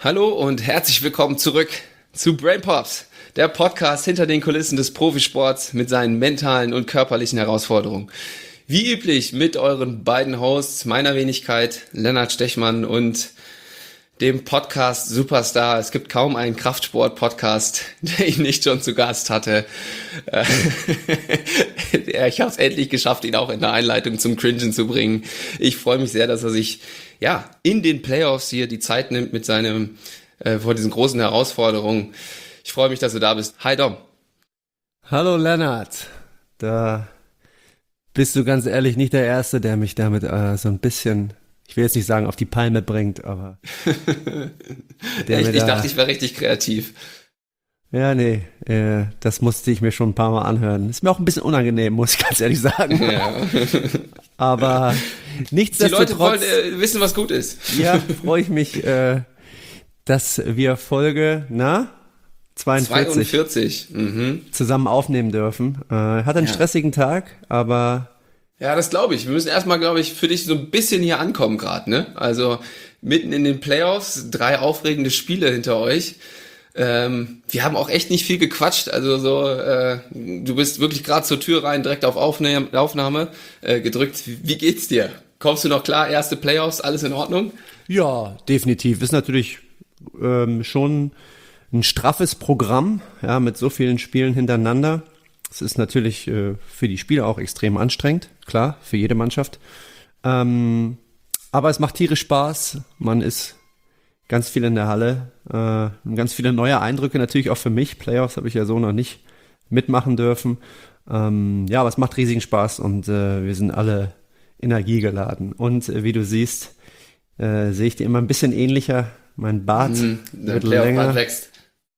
Hallo und herzlich willkommen zurück zu Brain Pops, der Podcast hinter den Kulissen des Profisports mit seinen mentalen und körperlichen Herausforderungen. Wie üblich mit euren beiden Hosts, meiner Wenigkeit Lennart Stechmann und dem Podcast Superstar. Es gibt kaum einen Kraftsport-Podcast, der ihn nicht schon zu Gast hatte. Ich habe es endlich geschafft, ihn auch in der Einleitung zum Cringen zu bringen. Ich freue mich sehr, dass er sich in den Playoffs hier die Zeit nimmt mit seinem vor diesen großen Herausforderungen. Ich freue mich, dass du da bist. Hi Dom. Hallo Lennart. Da bist du ganz ehrlich nicht der Erste, der mich damit so ein bisschen, ich will jetzt nicht sagen, auf die Palme bringt, aber ich dachte, ich wäre richtig kreativ. Ja, nee, das musste ich mir schon ein paar Mal anhören. Ist mir auch ein bisschen unangenehm, muss ich ganz ehrlich sagen. Ja. Aber nichtsdestotrotz... Die Leute wollen wissen, was gut ist. Ja, freue ich mich, dass wir Folge, 42 zusammen aufnehmen dürfen. Hat einen stressigen Tag, aber... Ja, das glaube ich. Wir müssen erstmal, glaube ich, für dich so ein bisschen hier ankommen gerade, ne? Also mitten in den Playoffs, 3 aufregende Spiele hinter euch. Wir haben auch echt nicht viel gequatscht, also du bist wirklich gerade zur Tür rein, direkt auf Aufnahme gedrückt. Wie geht's dir? Kommst du noch klar? Erste Playoffs, alles in Ordnung? Ja, definitiv. Ist natürlich schon ein straffes Programm, ja, mit so vielen Spielen hintereinander. Es ist natürlich für die Spieler auch extrem anstrengend, klar, für jede Mannschaft. Aber es macht tierisch Spaß. Man ist ganz viel in der Halle, ganz viele neue Eindrücke natürlich auch für mich. Playoffs habe ich ja so noch nicht mitmachen dürfen. Aber es macht riesigen Spaß und wir sind alle energiegeladen. Und wie du siehst, sehe ich dir immer ein bisschen ähnlicher. Mein Bart wird länger. Wächst.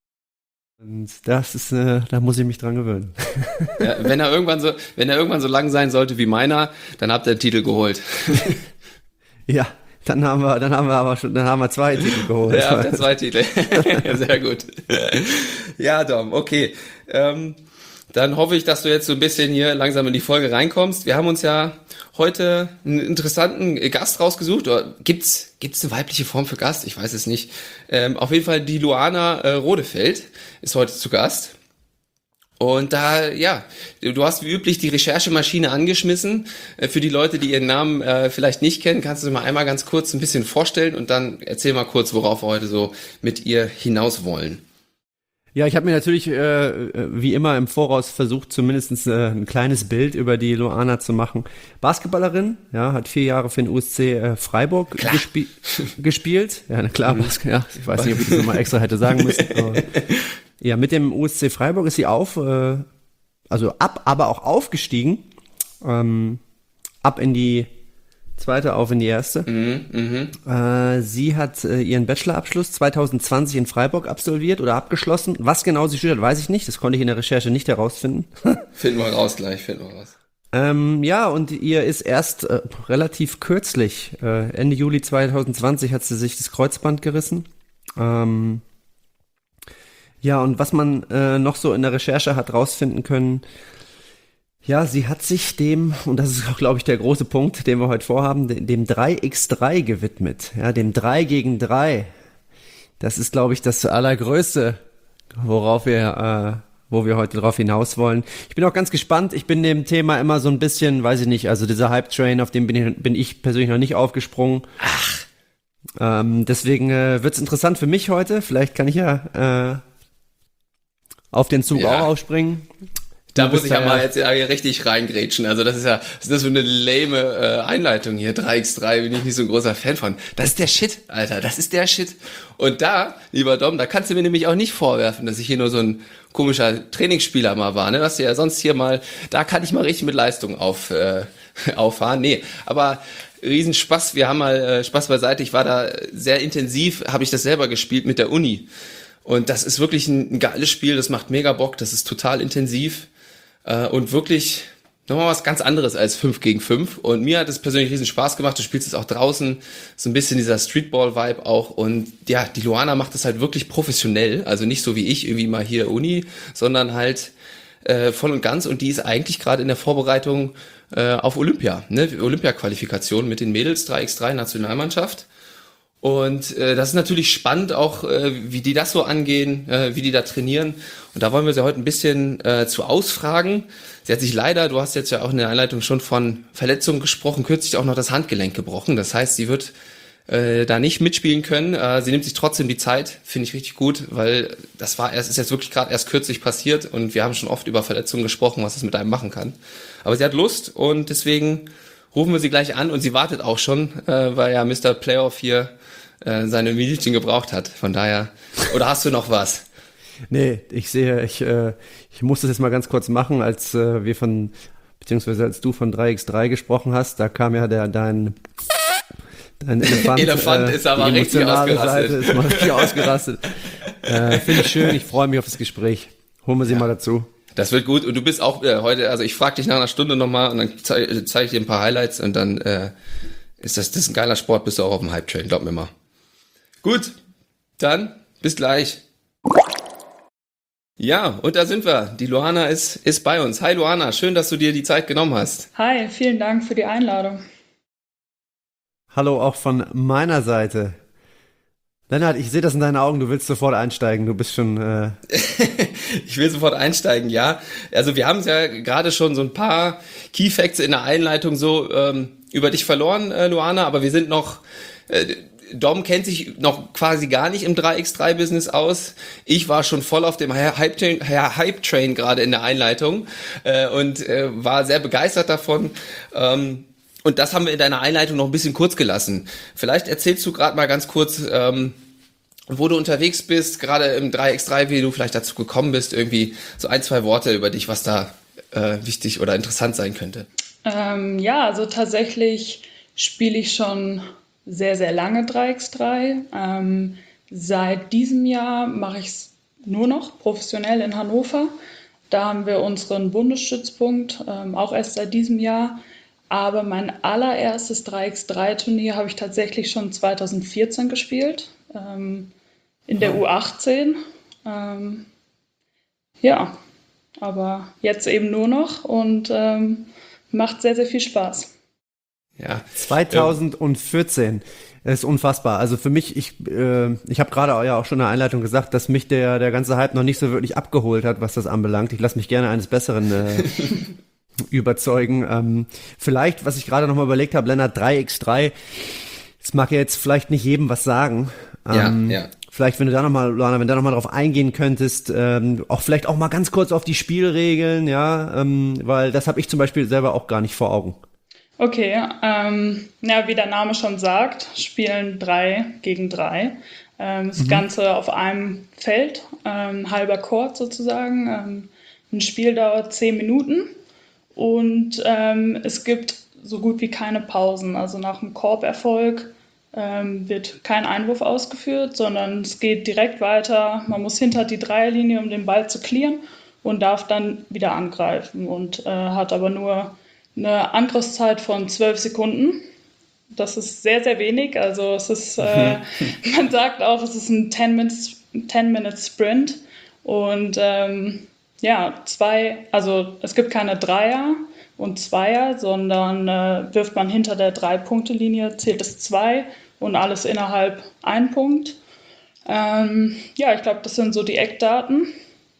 Und das ist, da muss ich mich dran gewöhnen. Ja, wenn er irgendwann so lang sein sollte wie meiner, dann habt ihr den Titel geholt. Ja. Dann haben wir 2 Titel geholt. Ja, habt ihr 2 Titel. Sehr gut. Ja, Dom, okay. Dann hoffe ich, dass du jetzt so ein bisschen hier langsam in die Folge reinkommst. Wir haben uns ja heute einen interessanten Gast rausgesucht. Oder gibt's eine weibliche Form für Gast? Ich weiß es nicht. Auf jeden Fall die Luana Rodefeld ist heute zu Gast. Und da, du hast wie üblich die Recherchemaschine angeschmissen. Für die Leute, die ihren Namen vielleicht nicht kennen, kannst du dir mal einmal ganz kurz ein bisschen vorstellen und dann erzähl mal kurz, worauf wir heute so mit ihr hinaus wollen. Ja, ich habe mir natürlich wie immer im Voraus versucht, zumindest ein kleines Bild über die Luana zu machen. Basketballerin, ja, hat 4 Jahre für den USC Freiburg gespielt. Ja, na klar, ich weiß nicht, ob ich das nochmal extra hätte sagen müssen. Ja, mit dem USC Freiburg ist sie aber auch aufgestiegen. Ab in die zweite, auf in die erste. Sie hat ihren Bachelorabschluss 2020 in Freiburg absolviert oder abgeschlossen. Was genau sie studiert, weiß ich nicht. Das konnte ich in der Recherche nicht herausfinden. Finden wir raus. Und ihr ist erst relativ kürzlich, Ende Juli 2020 hat sie sich das Kreuzband gerissen. Und was man noch so in der Recherche hat rausfinden können, ja, sie hat sich dem, und das ist auch, glaube ich, der große Punkt, den wir heute vorhaben, dem 3x3 gewidmet. Ja, dem 3 gegen 3. Das ist, glaube ich, das Allergrößte, wo wir heute drauf hinaus wollen. Ich bin auch ganz gespannt. Ich bin dem Thema immer so ein bisschen, weiß ich nicht, also dieser Hype-Train, auf dem bin ich persönlich noch nicht aufgesprungen. Deswegen wird's interessant für mich heute. Vielleicht kann ich ja auf den Zug auch aufspringen. Da muss ich ja mal jetzt richtig reingrätschen. Also das ist so eine lame Einleitung hier. 3x3 bin ich nicht so ein großer Fan von. Das ist der Shit, Alter. Das ist der Shit. Und da, lieber Dom, da kannst du mir nämlich auch nicht vorwerfen, dass ich hier nur so ein komischer Trainingsspieler mal war. Ne? Was du ja sonst hier mal, da kann ich mal richtig mit Leistung auffahren. Nee, aber Riesenspaß. Wir haben mal Spaß beiseite. Ich war da sehr intensiv, habe ich das selber gespielt mit der Uni. Und das ist wirklich ein geiles Spiel, das macht mega Bock, das ist total intensiv und wirklich nochmal was ganz anderes als 5 gegen 5. Und mir hat es persönlich riesen Spaß gemacht, du spielst es auch draußen, so ein bisschen dieser Streetball-Vibe auch. Und ja, die Luana macht das halt wirklich professionell, also nicht so wie ich, irgendwie mal hier Uni, sondern halt voll und ganz. Und die ist eigentlich gerade in der Vorbereitung auf Olympia, ne? Olympia-Qualifikation mit den Mädels, 3x3 Nationalmannschaft. Und das ist natürlich spannend auch, wie die das so angehen, wie die da trainieren. Und da wollen wir sie heute ein bisschen zu ausfragen. Sie hat sich leider, du hast jetzt ja auch in der Einleitung schon von Verletzungen gesprochen, kürzlich auch noch das Handgelenk gebrochen. Das heißt, sie wird da nicht mitspielen können. Sie nimmt sich trotzdem die Zeit, finde ich richtig gut, weil ist jetzt wirklich gerade erst kürzlich passiert und wir haben schon oft über Verletzungen gesprochen, was es mit einem machen kann. Aber sie hat Lust und deswegen rufen wir sie gleich an und sie wartet auch schon, weil ja Mr. Playoff hier seine Minütchen gebraucht hat. Von daher, oder hast du noch was? Nee, ich muss das jetzt mal ganz kurz machen, als als du von 3x3 gesprochen hast, da kam ja dein Elefant ist aber richtig ausgerastet. Seite ist mal richtig ausgerastet. Finde ich schön, ich freue mich auf das Gespräch. Holen wir sie mal dazu. Das wird gut und du bist auch heute, also ich frage dich nach einer Stunde nochmal und dann zeige ich dir ein paar Highlights und dann ist das ein geiler Sport, bist du auch auf dem Hype-Train, glaub mir mal. Gut, dann bis gleich. Ja, und da sind wir. Die Luana ist bei uns. Hi Luana, schön, dass du dir die Zeit genommen hast. Hi, vielen Dank für die Einladung. Hallo auch von meiner Seite. Lennart, ich sehe das in deinen Augen, du willst sofort einsteigen, du bist schon... Ich will sofort einsteigen, ja. Also wir haben es ja gerade schon so ein paar Key Facts in der Einleitung so über dich verloren, Luana, aber wir sind noch... Dom kennt sich noch quasi gar nicht im 3x3-Business aus. Ich war schon voll auf dem Hype-Train gerade in der Einleitung und war sehr begeistert davon. Und das haben wir in deiner Einleitung noch ein bisschen kurz gelassen. Vielleicht erzählst du gerade mal ganz kurz, wo du unterwegs bist, gerade im 3x3, wie du vielleicht dazu gekommen bist, irgendwie so 1-2 Worte über dich, was da wichtig oder interessant sein könnte. Also tatsächlich spiele ich schon sehr, sehr lange 3x3. Seit diesem Jahr mache ich es nur noch professionell in Hannover. Da haben wir unseren Bundesstützpunkt, auch erst seit diesem Jahr. Aber mein allererstes 3x3-Turnier habe ich tatsächlich schon 2014 gespielt, in der U18. Aber jetzt eben nur noch und macht sehr, sehr viel Spaß. Ja, 2014. Das ist unfassbar. Also für mich, ich habe gerade ja auch schon in der Einleitung gesagt, dass mich der ganze Hype noch nicht so wirklich abgeholt hat, was das anbelangt. Ich lasse mich gerne eines Besseren überzeugen. Vielleicht, was ich gerade noch mal überlegt habe, Lennart, 3x3, das mag ja jetzt vielleicht nicht jedem was sagen. Ja. Vielleicht, wenn du da nochmal, Luana, wenn du da nochmal drauf eingehen könntest, auch vielleicht auch mal ganz kurz auf die Spielregeln, ja, weil das habe ich zum Beispiel selber auch gar nicht vor Augen. Okay, wie der Name schon sagt, spielen 3 gegen 3. Das Ganze auf einem Feld, halber Court sozusagen. Ein Spiel dauert 10 Minuten und es gibt so gut wie keine Pausen. Also nach dem Korberfolg wird kein Einwurf ausgeführt, sondern es geht direkt weiter. Man muss hinter die Dreierlinie, um den Ball zu clearen und darf dann wieder angreifen und hat aber nur eine Angriffszeit von 12 Sekunden. Das ist sehr, sehr wenig. Also es ist, man sagt auch, es ist ein 10-Minute-Sprint. Und es gibt keine Dreier und Zweier, sondern wirft man hinter der 3-Punkte-Linie, zählt es 2 und alles innerhalb 1 Punkt. Ich glaube, das sind so die Eckdaten.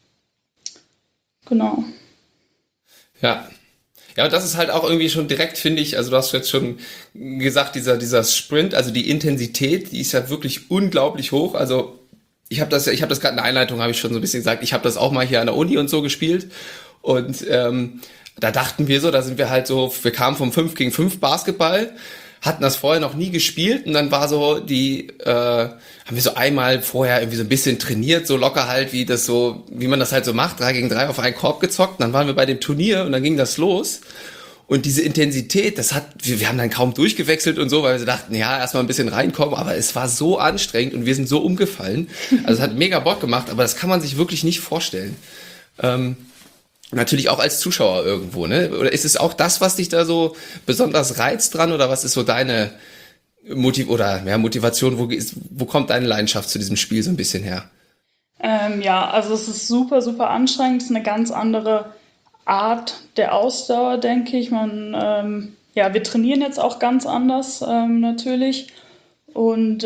Genau. Ja. Ja, und das ist halt auch irgendwie schon direkt, finde ich, also du hast jetzt schon gesagt, dieser Sprint, also die Intensität, die ist ja wirklich unglaublich hoch. Also ich habe das gerade in der Einleitung, habe ich schon so ein bisschen gesagt, ich habe das auch mal hier an der Uni und so gespielt. Und da dachten wir so, da sind wir halt so, wir kamen vom 5 gegen 5 Basketball, hatten das vorher noch nie gespielt und dann war so haben wir so einmal vorher irgendwie so ein bisschen trainiert, so locker halt, wie man das halt so macht, 3 gegen 3 auf einen Korb gezockt. Und dann waren wir bei dem Turnier und dann ging das los. Und diese Intensität, wir haben dann kaum durchgewechselt und so, weil wir so dachten, ja, erstmal ein bisschen reinkommen, aber es war so anstrengend und wir sind so umgefallen. Also es hat mega Bock gemacht, aber das kann man sich wirklich nicht vorstellen. Natürlich auch als Zuschauer irgendwo, ne? Oder ist es auch das, was dich da so besonders reizt dran oder was ist so deine Motivation, wo kommt deine Leidenschaft zu diesem Spiel so ein bisschen her? Also es ist super, super anstrengend, es ist eine ganz andere Art der Ausdauer, denke ich. Wir trainieren jetzt auch ganz anders natürlich Und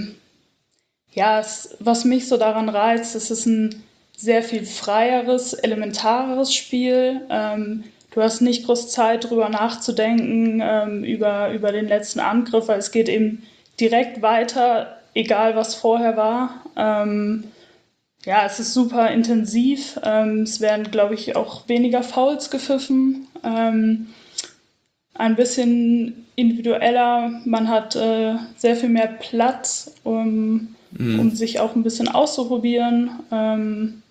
was mich so daran reizt, es ist ein sehr viel freieres, elementareres Spiel. Du hast nicht groß Zeit, drüber nachzudenken, über den letzten Angriff, weil es geht eben direkt weiter, egal was vorher war. Es ist super intensiv. Es werden, glaube ich, auch weniger Fouls gepfiffen. Ein bisschen individueller. Man hat sehr viel mehr Platz, um sich auch ein bisschen auszuprobieren. Und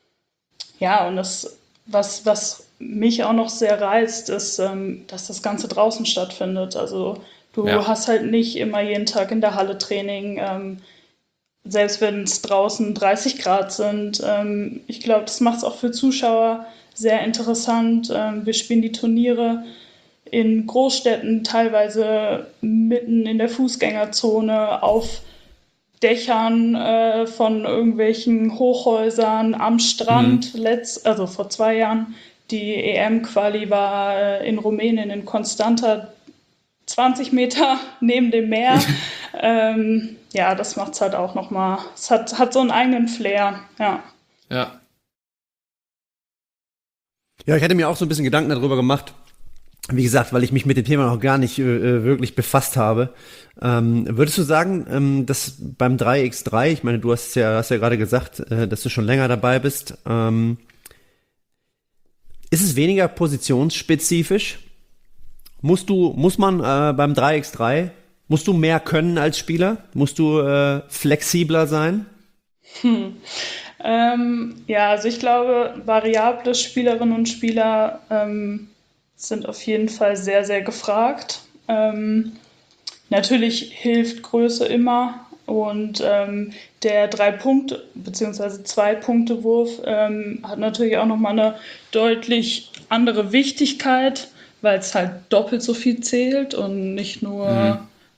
was mich auch noch sehr reizt, ist, dass das Ganze draußen stattfindet. Also du hast halt nicht immer jeden Tag in der Halle Training, selbst wenn es draußen 30 Grad sind. Ich glaube, das macht es auch für Zuschauer sehr interessant. Wir spielen die Turniere in Großstädten, teilweise mitten in der Fußgängerzone, auf Dächern von irgendwelchen Hochhäusern am Strand. Also vor 2 Jahren, die EM-Quali war in Rumänien, in Constanta, 20 Meter neben dem Meer. Das macht es halt auch nochmal. Es hat so einen eigenen Flair, ja. Ja. Ja, ich hatte mir auch so ein bisschen Gedanken darüber gemacht. Wie gesagt, weil ich mich mit dem Thema noch gar nicht wirklich befasst habe. Würdest du sagen, dass beim 3x3, ich meine, du hast ja gerade gesagt, dass du schon länger dabei bist, ist es weniger positionsspezifisch? Muss man beim 3x3, musst du mehr können als Spieler? Musst du flexibler sein? Also ich glaube, variable Spielerinnen und Spieler sind auf jeden Fall sehr, sehr gefragt. Natürlich hilft Größe immer und der 3-Punkte- bzw. 2-Punkte-Wurf hat natürlich auch nochmal eine deutlich andere Wichtigkeit, weil es halt doppelt so viel zählt und nicht nur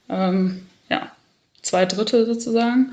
2/3 sozusagen.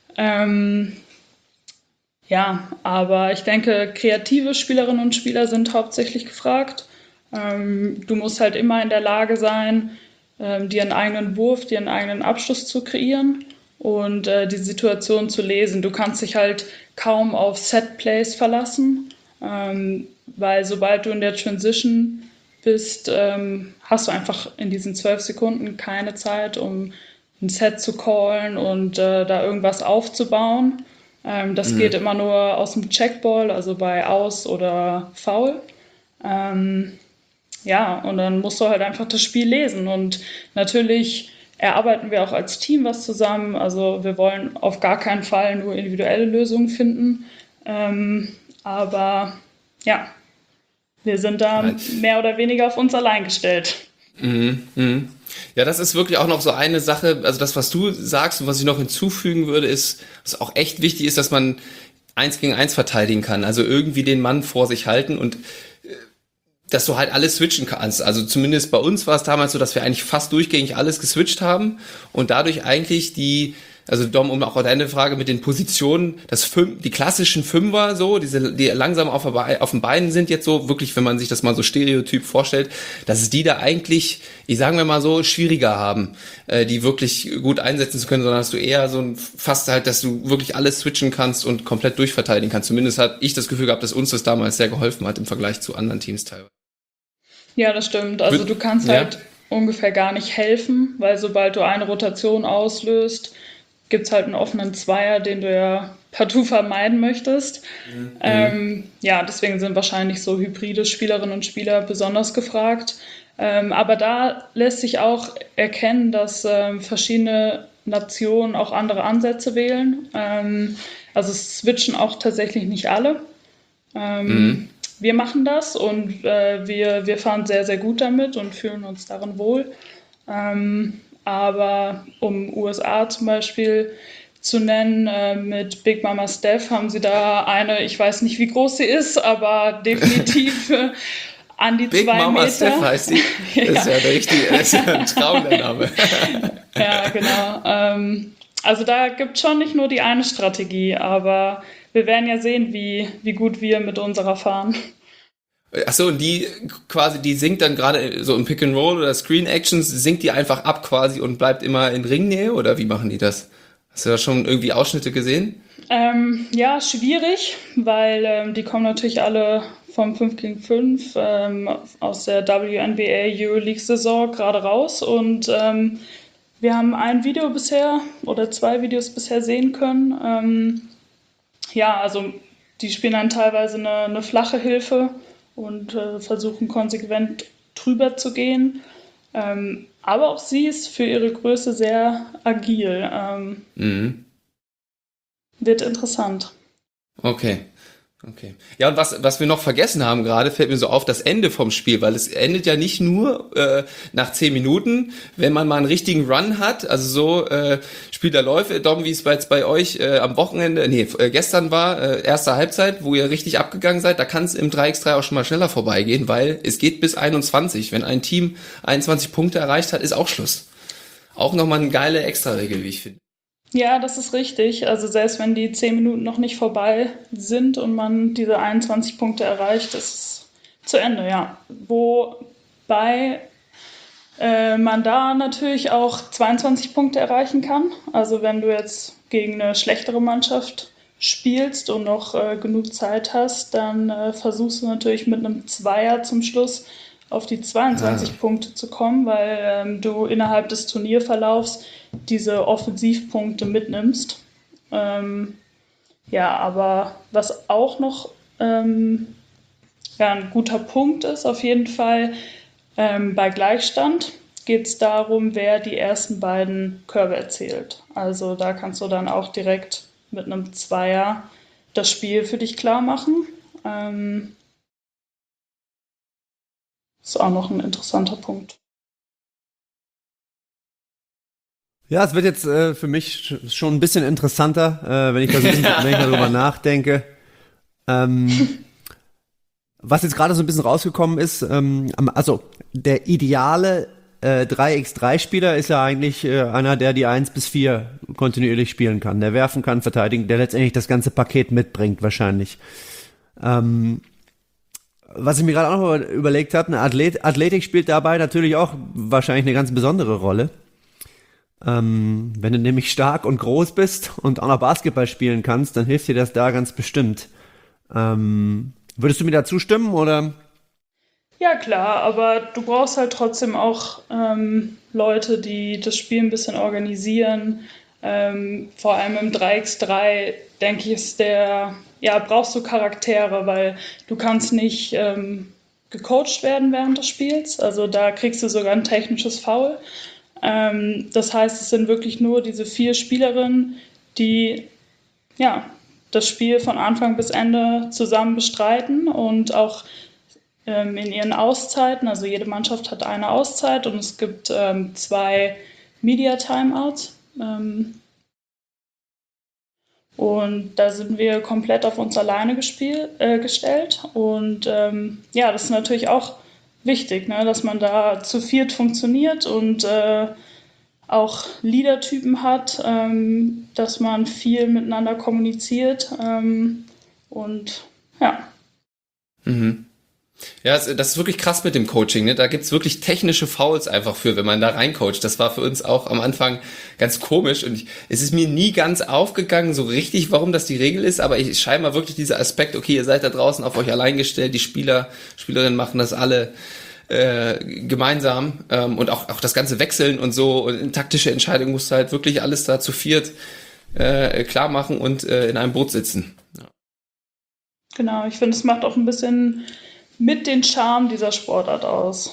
Aber ich denke, kreative Spielerinnen und Spieler sind hauptsächlich gefragt. Du musst halt immer in der Lage sein, dir einen eigenen Wurf, dir einen eigenen Abschluss zu kreieren und die Situation zu lesen. Du kannst dich halt kaum auf Set-Plays verlassen, weil sobald du in der Transition bist, hast du einfach in diesen 12 Sekunden keine Zeit, um ein Set zu callen und da irgendwas aufzubauen. Das geht immer nur aus dem Checkball, also bei Aus oder Foul. Und dann musst du halt einfach das Spiel lesen. Und natürlich erarbeiten wir auch als Team was zusammen. Also wir wollen auf gar keinen Fall nur individuelle Lösungen finden. Wir sind da mehr oder weniger auf uns allein gestellt. Ja, das ist wirklich auch noch so eine Sache, also das, was du sagst und was ich noch hinzufügen würde, ist, was auch echt wichtig ist, dass man 1 gegen 1 verteidigen kann, also irgendwie den Mann vor sich halten und dass du halt alles switchen kannst. Also zumindest bei uns war es damals so, dass wir eigentlich fast durchgängig alles geswitcht haben und dadurch eigentlich also Dom, um auch deine Frage mit den Positionen, die klassischen Fünfer so, die langsam auf den Beinen sind jetzt so, wirklich, wenn man sich das mal so stereotyp vorstellt, dass es die da eigentlich, ich sagen wir mal so, schwieriger haben, die wirklich gut einsetzen zu können, sondern dass du eher fast halt, dass du wirklich alles switchen kannst und komplett durchverteidigen kannst. Zumindest hat ich das Gefühl gehabt, dass uns das damals sehr geholfen hat im Vergleich zu anderen Teams teilweise. Ja, das stimmt. Also du kannst halt ungefähr gar nicht helfen, weil sobald du eine Rotation auslöst, gibt es halt einen offenen Zweier, den du ja partout vermeiden möchtest. Deswegen sind wahrscheinlich so hybride Spielerinnen und Spieler besonders gefragt. Aber da lässt sich auch erkennen, dass verschiedene Nationen auch andere Ansätze wählen. Also es switchen auch tatsächlich nicht alle. Wir machen das und wir fahren sehr, sehr gut damit und fühlen uns darin wohl. Aber um USA zum Beispiel zu nennen, mit Big Mama Steph haben sie da eine, ich weiß nicht, wie groß sie ist, aber definitiv an die Big 2 Meter. Big Mama Steph heißt sie. Das ist ja ein Traum, der Name. Ja, genau. Also da gibt es schon nicht nur die eine Strategie, aber wir werden ja sehen, wie gut wir mit unserer fahren. Ach so, und die quasi, die sinkt dann gerade so im Pick and Roll oder Screen Actions, sinkt die einfach ab quasi und bleibt immer in Ringnähe, oder wie machen die das? Hast du da schon irgendwie Ausschnitte gesehen? Ja, schwierig, weil die kommen natürlich alle vom 5 gegen 5 aus der WNBA Euroleague-Saison gerade raus und wir haben ein Video bisher oder 2 Videos bisher sehen können. Ja, also die spielen dann teilweise eine flache Hilfe und versuchen konsequent drüber zu gehen. Aber auch sie ist für ihre Größe sehr agil. Wird interessant. Okay. Ja, und was wir noch vergessen haben gerade, fällt mir so auf, das Ende vom Spiel, weil es endet ja nicht nur nach 10 Minuten, wenn man mal einen richtigen Run hat, also so Spiel der Läufe, Dom, wie es jetzt bei euch am Wochenende, gestern war, erste Halbzeit, wo ihr richtig abgegangen seid, da kann es im 3x3 auch schon mal schneller vorbeigehen, weil es geht bis 21. Wenn ein Team 21 Punkte erreicht hat, ist auch Schluss. Auch nochmal eine geile Extra-Regel, wie ich finde. Ja, das ist richtig. Also selbst wenn die 10 Minuten noch nicht vorbei sind und man diese 21 Punkte erreicht, ist es zu Ende, ja. Wobei man da natürlich auch 22 Punkte erreichen kann. Also wenn du jetzt gegen eine schlechtere Mannschaft spielst und noch genug Zeit hast, dann versuchst du natürlich mit einem Zweier zum Schluss auf die 22 Punkte zu kommen, weil du innerhalb des Turnierverlaufs diese Offensivpunkte mitnimmst. Ja, aber was auch noch ein guter Punkt ist, auf jeden Fall, bei Gleichstand geht es darum, wer die ersten beiden Körbe erzielt. Also da kannst du dann auch direkt mit einem Zweier das Spiel für dich klar machen. Ist auch noch ein interessanter Punkt. Ja, es wird jetzt für mich schon ein bisschen interessanter, wenn ich da so ein bisschen, wenn ich darüber nachdenke. Was jetzt gerade so ein bisschen rausgekommen ist, also der ideale 3x3-Spieler ist ja eigentlich einer, der die 1 bis 4 kontinuierlich spielen kann. Der werfen kann, verteidigen, der letztendlich das ganze Paket mitbringt wahrscheinlich. Was ich mir gerade auch noch überlegt habe, Athletik spielt dabei natürlich auch wahrscheinlich eine ganz besondere Rolle. Wenn du nämlich stark und groß bist und auch noch Basketball spielen kannst, dann hilft dir das da ganz bestimmt. Würdest du mir da zustimmen, oder? Ja, klar, aber du brauchst halt trotzdem auch Leute, die das Spiel ein bisschen organisieren. Vor allem im 3x3, denke ich, brauchst du Charaktere, weil du kannst nicht gecoacht werden während des Spiels. Also da kriegst du sogar ein technisches Foul. Das heißt, es sind wirklich nur diese 4 Spielerinnen, die das Spiel von Anfang bis Ende zusammen bestreiten und auch in ihren Auszeiten, also jede Mannschaft hat eine Auszeit und es gibt 2 Media-Timeouts. Und da sind wir komplett auf uns alleine gestellt. Und das ist natürlich auch wichtig, ne, dass man da zu viert funktioniert und auch Leader-Typen hat, dass man viel miteinander kommuniziert und ja. Mhm. Ja, das ist wirklich krass mit dem Coaching, ne? Da gibt's wirklich technische Fouls einfach für, wenn man da reincoacht. Das war für uns auch am Anfang ganz komisch und es ist mir nie ganz aufgegangen, so richtig, warum das die Regel ist, aber scheinbar wirklich dieser Aspekt, okay, ihr seid da draußen auf euch allein gestellt, die Spielerinnen machen das alle gemeinsam und auch das ganze Wechseln und so und taktische Entscheidungen musst du halt wirklich alles da zu viert klar machen und in einem Boot sitzen. Ja. Genau, ich finde, es macht auch ein bisschen mit den Charme dieser Sportart aus.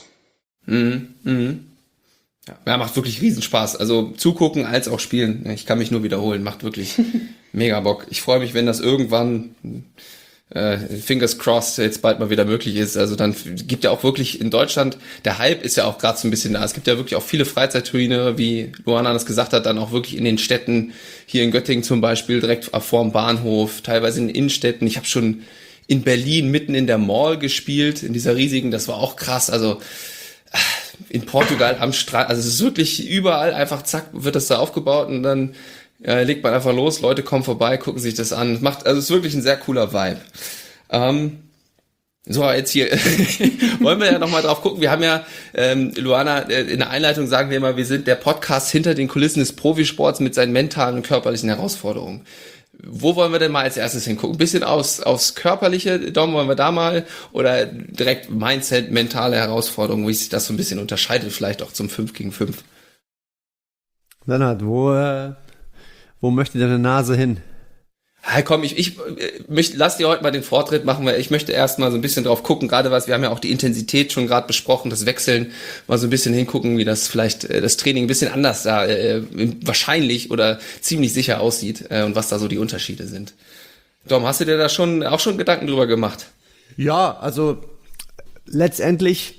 Ja, macht wirklich Riesenspaß. Also zugucken als auch spielen. Ich kann mich nur wiederholen. Macht wirklich mega Bock. Ich freue mich, wenn das irgendwann fingers crossed jetzt bald mal wieder möglich ist. Also dann gibt ja auch wirklich in Deutschland, der Hype ist ja auch gerade so ein bisschen da. Es gibt ja wirklich auch viele Freizeitturniere, wie Luana das gesagt hat, dann auch wirklich in den Städten, hier in Göttingen zum Beispiel, direkt vor dem Bahnhof, teilweise in Innenstädten. Ich habe schon in Berlin mitten in der Mall gespielt, in dieser riesigen, das war auch krass. Also in Portugal am Strand, also es ist wirklich überall einfach zack, wird das da aufgebaut und dann legt man einfach los, Leute kommen vorbei, gucken sich das an. Es ist wirklich ein sehr cooler Vibe. So, jetzt hier wollen wir ja nochmal drauf gucken. Wir haben ja, Luana, in der Einleitung sagen wir immer, wir sind der Podcast hinter den Kulissen des Profisports mit seinen mentalen und körperlichen Herausforderungen. Wo wollen wir denn mal als erstes hingucken? Ein bisschen aufs Körperliche, Dom, wollen wir da mal? Oder direkt Mindset, mentale Herausforderungen, wie sich das so ein bisschen unterscheidet, vielleicht auch zum 5 gegen 5? Lennart, wo möchte deine Nase hin? Hey, komm, ich lass dir heute mal den Vortritt machen, weil ich möchte erst mal so ein bisschen drauf gucken, gerade wir haben ja auch die Intensität schon gerade besprochen, das Wechseln, mal so ein bisschen hingucken, wie das vielleicht das Training ein bisschen anders da wahrscheinlich oder ziemlich sicher aussieht und was da so die Unterschiede sind. Dom, hast du dir da auch schon Gedanken drüber gemacht? Ja, also letztendlich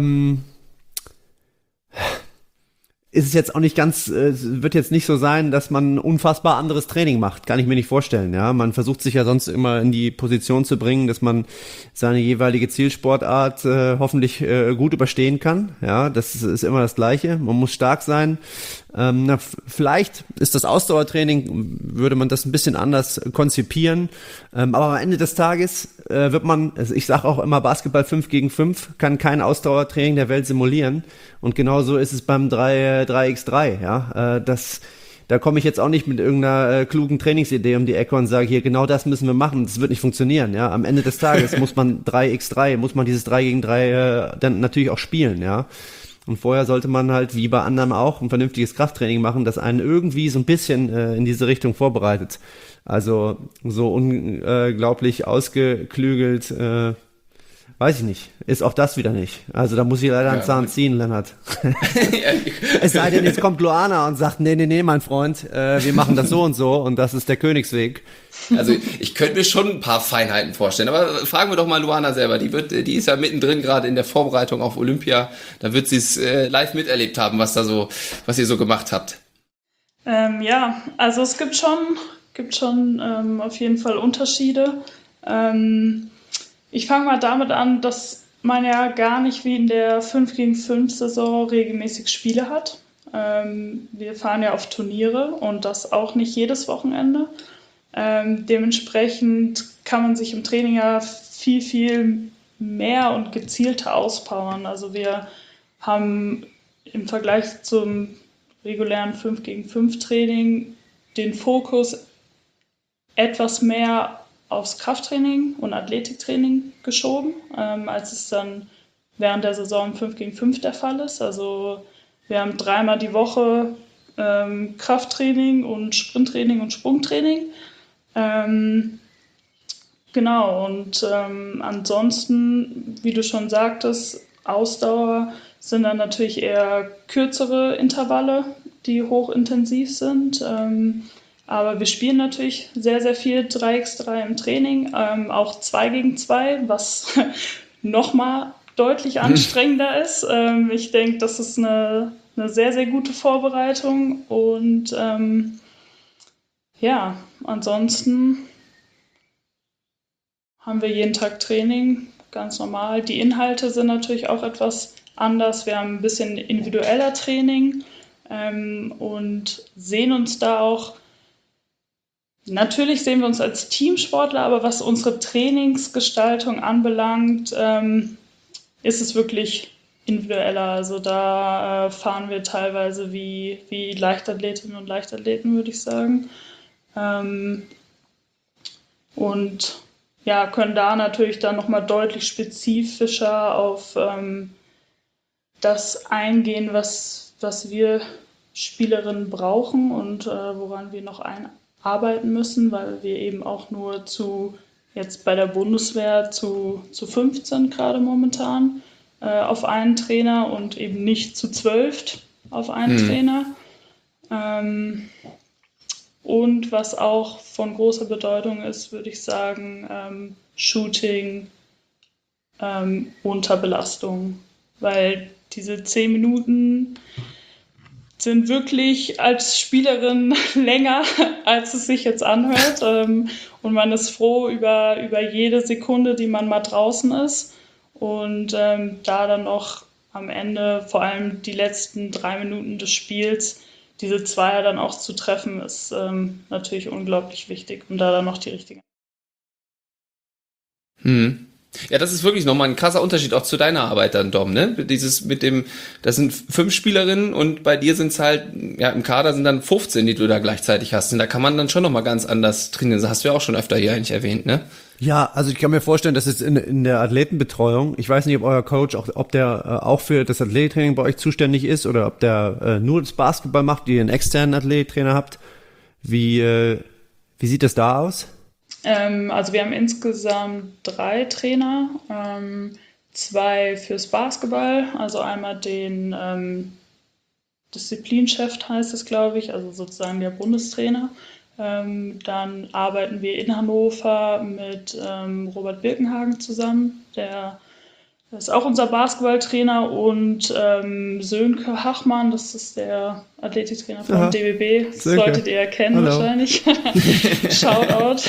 ist es jetzt auch nicht ganz, wird jetzt nicht so sein, dass man ein unfassbar anderes Training macht. Kann ich mir nicht vorstellen, ja. Man versucht sich ja sonst immer in die Position zu bringen, dass man seine jeweilige Zielsportart hoffentlich gut überstehen kann. Ja, das ist immer das Gleiche. Man muss stark sein. Vielleicht ist das Ausdauertraining, würde man das ein bisschen anders konzipieren. Aber am Ende des Tages wird man, also ich sage auch immer, Basketball 5 gegen 5 kann kein Ausdauertraining der Welt simulieren. Und genauso ist es beim 3x3, ja. Da komme ich jetzt auch nicht mit irgendeiner klugen Trainingsidee um die Ecke und sage, hier, genau das müssen wir machen. Das wird nicht funktionieren, ja. Am Ende des Tages muss man 3x3, muss man dieses 3 gegen 3 dann natürlich auch spielen, ja. Und vorher sollte man halt, wie bei anderen auch, ein vernünftiges Krafttraining machen, das einen irgendwie so ein bisschen in diese Richtung vorbereitet. Also so unglaublich ausgeklügelt, weiß ich nicht. Ist auch das wieder nicht. Also da muss ich leider einen Zahn ziehen, Lennart. Es sei denn, jetzt kommt Luana und sagt, nee, mein Freund, wir machen das so und das ist der Königsweg. Also ich könnte mir schon ein paar Feinheiten vorstellen, aber fragen wir doch mal Luana selber. Die ist ja mittendrin gerade in der Vorbereitung auf Olympia. Da wird sie es live miterlebt haben, was ihr so gemacht habt. Ja, also es gibt schon auf jeden Fall Unterschiede. Ich fange mal damit an, dass man ja gar nicht wie in der 5 gegen 5 Saison regelmäßig Spiele hat. Wir fahren ja auf Turniere und das auch nicht jedes Wochenende. Dementsprechend kann man sich im Training ja viel, viel mehr und gezielter auspowern. Also wir haben im Vergleich zum regulären 5 gegen 5 Training den Fokus etwas mehr aufs Krafttraining und Athletiktraining geschoben, als es dann während der Saison 5 gegen 5 der Fall ist. Also wir haben 3-mal die Woche Krafttraining und Sprinttraining und Sprungtraining. Genau, und ansonsten, wie du schon sagtest, Ausdauer sind dann natürlich eher kürzere Intervalle, die hochintensiv sind. Aber wir spielen natürlich sehr, sehr viel 3x3 im Training, auch 2 gegen 2, was nochmal deutlich anstrengender ist. Ich denke, das ist eine sehr, sehr gute Vorbereitung und ja, ansonsten haben wir jeden Tag Training, ganz normal. Die Inhalte sind natürlich auch etwas anders. Wir haben ein bisschen individueller Training und sehen uns da auch, natürlich sehen wir uns als Teamsportler, aber was unsere Trainingsgestaltung anbelangt, ist es wirklich individueller. Also da fahren wir teilweise wie Leichtathletinnen und Leichtathleten, würde ich sagen. Und ja, können da natürlich dann nochmal deutlich spezifischer auf das eingehen, was wir Spielerinnen brauchen und woran wir noch arbeiten müssen, weil wir eben auch nur jetzt bei der Bundeswehr zu 15 gerade momentan auf einen Trainer und eben nicht zu 12 auf einen Trainer. Und was auch von großer Bedeutung ist, würde ich sagen, Shooting unter Belastung. Weil diese 10 Minuten sind wirklich als Spielerin länger, als es sich jetzt anhört. Und man ist froh über jede Sekunde, die man mal draußen ist. Und da dann noch am Ende, vor allem die letzten 3 Minuten des Spiels, diese Zweier dann auch zu treffen, ist natürlich unglaublich wichtig und da dann noch die richtigen. Ja, das ist wirklich nochmal ein krasser Unterschied auch zu deiner Arbeit dann, Dom, ne? Das sind 5 Spielerinnen und bei dir sind es halt, ja, im Kader sind dann 15, die du da gleichzeitig hast. Und da kann man dann schon nochmal ganz anders trainieren. Das hast du ja auch schon öfter hier eigentlich erwähnt, ne? Ja, also ich kann mir vorstellen, dass es in der Athletenbetreuung, ich weiß nicht, ob euer Coach, ob der auch für das Athletiktraining bei euch zuständig ist oder ob der nur das Basketball macht, die einen externen Athletiktrainer habt. Wie sieht das da aus? Also wir haben insgesamt 3 Trainer, 2 fürs Basketball, also einmal den Disziplinchef heißt es, glaube ich, also sozusagen der Bundestrainer. Dann arbeiten wir in Hannover mit Robert Birkenhagen zusammen, der ist auch unser Basketballtrainer, und Sönke Hachmann, das ist der Athletiktrainer vom DBB, das Sönke. solltet ihr kennen. Hallo. Wahrscheinlich. Shoutout.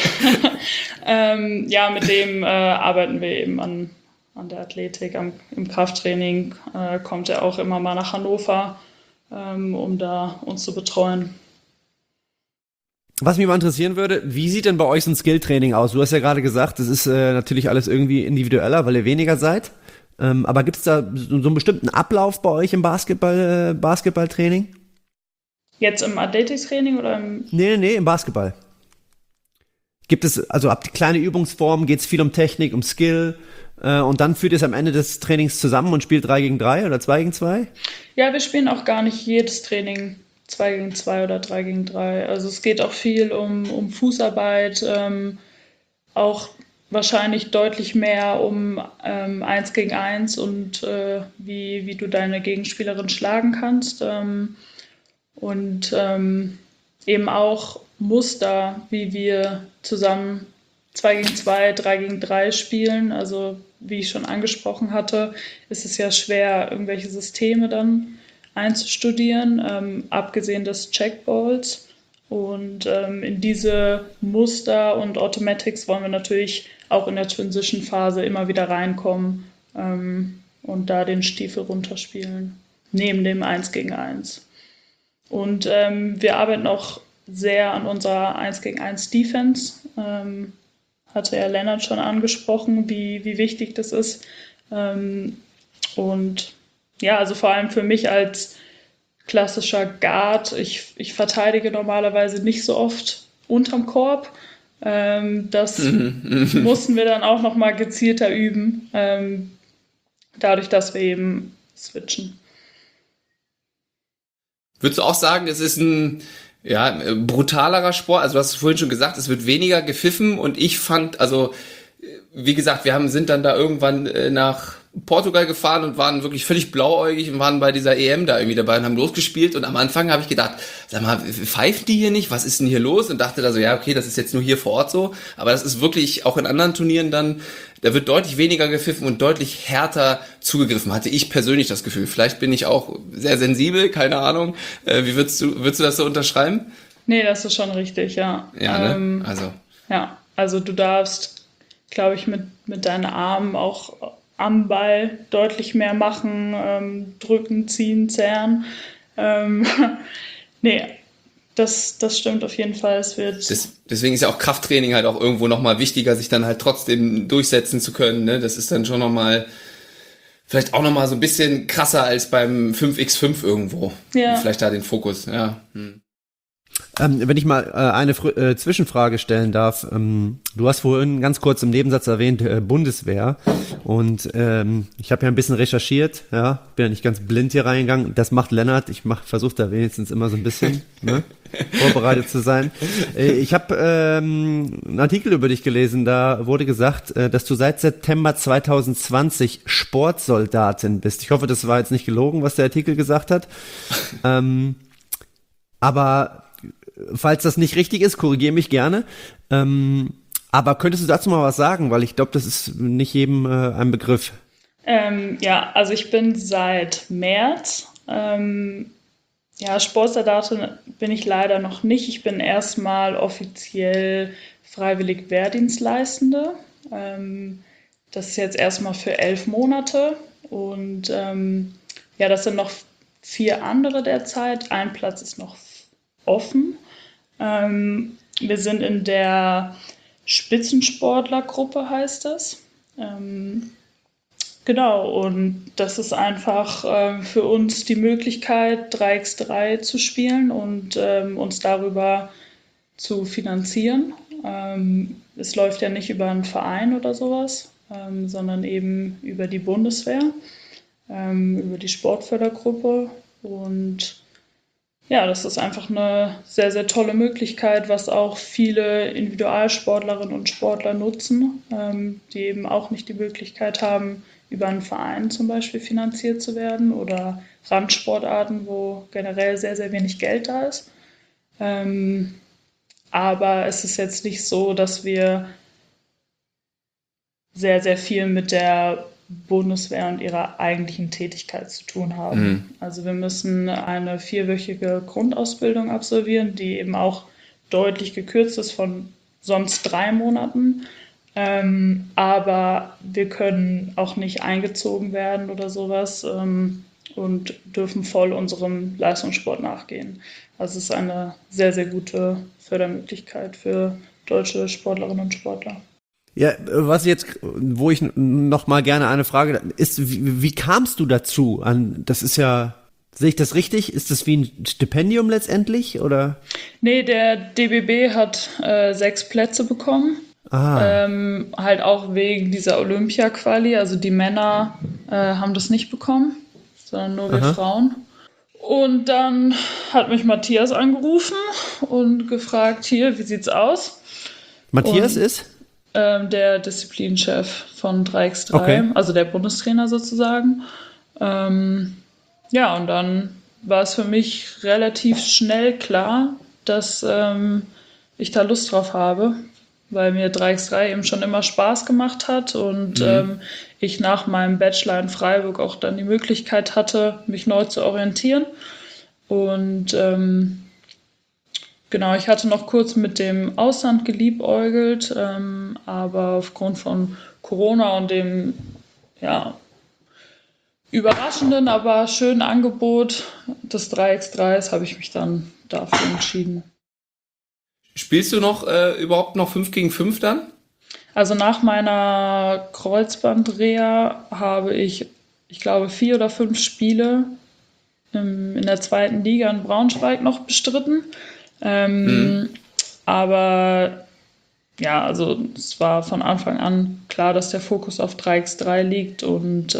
Ja, mit dem arbeiten wir eben an der Athletik, im Krafttraining. Kommt er auch immer mal nach Hannover, um da uns zu betreuen. Was mich mal interessieren würde, wie sieht denn bei euch so ein Skilltraining aus? Du hast ja gerade gesagt, das ist natürlich alles irgendwie individueller, weil ihr weniger seid. Aber gibt es da so einen bestimmten Ablauf bei euch im Basketballtraining? Jetzt im Athletiktraining oder im... Nee, im Basketball. Gibt es, also ab die kleine Übungsform, geht es viel um Technik, um Skill, und dann führt ihr es am Ende des Trainings zusammen und spielt 3 gegen 3 oder 2 gegen 2? Ja, wir spielen auch gar nicht jedes Training 2 gegen 2 oder 3 gegen 3. Also es geht auch viel um Fußarbeit, auch wahrscheinlich deutlich mehr um 1 gegen 1 und wie du deine Gegenspielerin schlagen kannst. Und eben auch Muster, wie wir zusammen 2 gegen 2, 3 gegen 3 spielen. Also wie ich schon angesprochen hatte, ist es ja schwer, irgendwelche Systeme dann einzustudieren, abgesehen des Checkballs. Und in diese Muster und Automatics wollen wir natürlich auch in der Transition-Phase immer wieder reinkommen und da den Stiefel runterspielen, neben dem 1 gegen 1. Und wir arbeiten auch sehr an unserer 1 gegen 1 Defense. Hatte ja Lennart schon angesprochen, wie wichtig das ist. Und ja, also vor allem für mich als klassischer Guard, ich verteidige normalerweise nicht so oft unterm Korb. Das mussten wir dann auch nochmal gezielter üben, dadurch, dass wir eben switchen. Würdest du auch sagen, es ist ein brutalerer Sport? Also du hast vorhin schon gesagt, es wird weniger gepfiffen, und ich fand, also wie gesagt, sind dann da irgendwann nach Portugal gefahren und waren wirklich völlig blauäugig und waren bei dieser EM da irgendwie dabei und haben losgespielt, und am Anfang habe ich gedacht, sag mal, pfeifen die hier nicht? Was ist denn hier los? Und dachte da so, ja, okay, das ist jetzt nur hier vor Ort so, aber das ist wirklich auch in anderen Turnieren dann, da wird deutlich weniger gepfiffen und deutlich härter zugegriffen, hatte ich persönlich das Gefühl. Vielleicht bin ich auch sehr sensibel, keine Ahnung. Wie würdest du das so unterschreiben? Nee, das ist schon richtig, ja. Ja, ne? Also du darfst, glaube ich, mit deinen Armen auch am Ball deutlich mehr machen, drücken, ziehen, zerren. Nee, das stimmt auf jeden Fall. Deswegen ist ja auch Krafttraining halt auch irgendwo nochmal wichtiger, sich dann halt trotzdem durchsetzen zu können. Ne? Das ist dann schon nochmal, vielleicht auch nochmal so ein bisschen krasser als beim 5x5 irgendwo. Ja. Vielleicht da den Fokus, ja. Wenn ich mal eine Zwischenfrage stellen darf, du hast vorhin ganz kurz im Nebensatz erwähnt, Bundeswehr, und ich habe ja ein bisschen recherchiert, ja, bin ja nicht ganz blind hier reingegangen, das macht Lennart, ich versuche da wenigstens immer so ein bisschen vorbereitet zu sein. Ich habe einen Artikel über dich gelesen, da wurde gesagt, dass du seit September 2020 Sportsoldatin bist. Ich hoffe, das war jetzt nicht gelogen, was der Artikel gesagt hat, aber falls das nicht richtig ist, korrigiere mich gerne. Aber könntest du dazu mal was sagen? Weil ich glaube, das ist nicht jedem ein Begriff. Ja, also ich bin seit März. Sportsoldatin bin ich leider noch nicht. Ich bin erstmal offiziell freiwillig Wehrdienstleistende. Das ist jetzt erstmal für 11 Monate. Und das sind noch 4 andere derzeit. Ein Platz ist noch offen. Wir sind in der Spitzensportlergruppe, heißt das. Genau, und das ist einfach für uns die Möglichkeit, 3x3 zu spielen und uns darüber zu finanzieren. Es läuft ja nicht über einen Verein oder sowas, sondern eben über die Bundeswehr, über die Sportfördergruppe. Und ja, das ist einfach eine sehr, sehr tolle Möglichkeit, was auch viele Individualsportlerinnen und Sportler nutzen, die eben auch nicht die Möglichkeit haben, über einen Verein zum Beispiel finanziert zu werden oder Randsportarten, wo generell sehr, sehr wenig Geld da ist. Aber es ist jetzt nicht so, dass wir sehr, sehr viel mit der Bundeswehr und ihrer eigentlichen Tätigkeit zu tun haben. Also wir müssen eine 4-wöchige Grundausbildung absolvieren, die eben auch deutlich gekürzt ist von sonst 3 Monaten. Aber wir können auch nicht eingezogen werden oder sowas und dürfen voll unserem Leistungssport nachgehen. Also es ist eine sehr, sehr gute Fördermöglichkeit für deutsche Sportlerinnen und Sportler. Ja, wo ich noch mal gerne eine Frage ist, wie kamst du dazu? Das ist ja, sehe ich das richtig? Ist das wie ein Stipendium letztendlich, oder? Nee, der DBB hat 6 Plätze bekommen. Halt auch wegen dieser Olympia-Quali. Also die Männer haben das nicht bekommen, sondern nur wir Frauen. Und dann hat mich Matthias angerufen und gefragt, hier, wie sieht's aus? Matthias ist? Der Disziplinchef von 3x3, okay. Also der Bundestrainer sozusagen. Ja, und dann war es für mich relativ schnell klar, dass ich da Lust drauf habe, weil mir 3x3 eben schon immer Spaß gemacht hat und ich nach meinem Bachelor in Freiburg auch dann die Möglichkeit hatte, mich neu zu orientieren. Und genau, ich hatte noch kurz mit dem Ausland geliebäugelt, aber aufgrund von Corona und dem überraschenden, aber schönen Angebot des 3x3s habe ich mich dann dafür entschieden. Spielst du noch überhaupt noch 5 gegen 5 dann? Also nach meiner Kreuzbandreha habe ich glaube, 4 oder 5 Spiele in der 2. Liga in Braunschweig noch bestritten. Aber ja, also es war von Anfang an klar, dass der Fokus auf 3x3 liegt und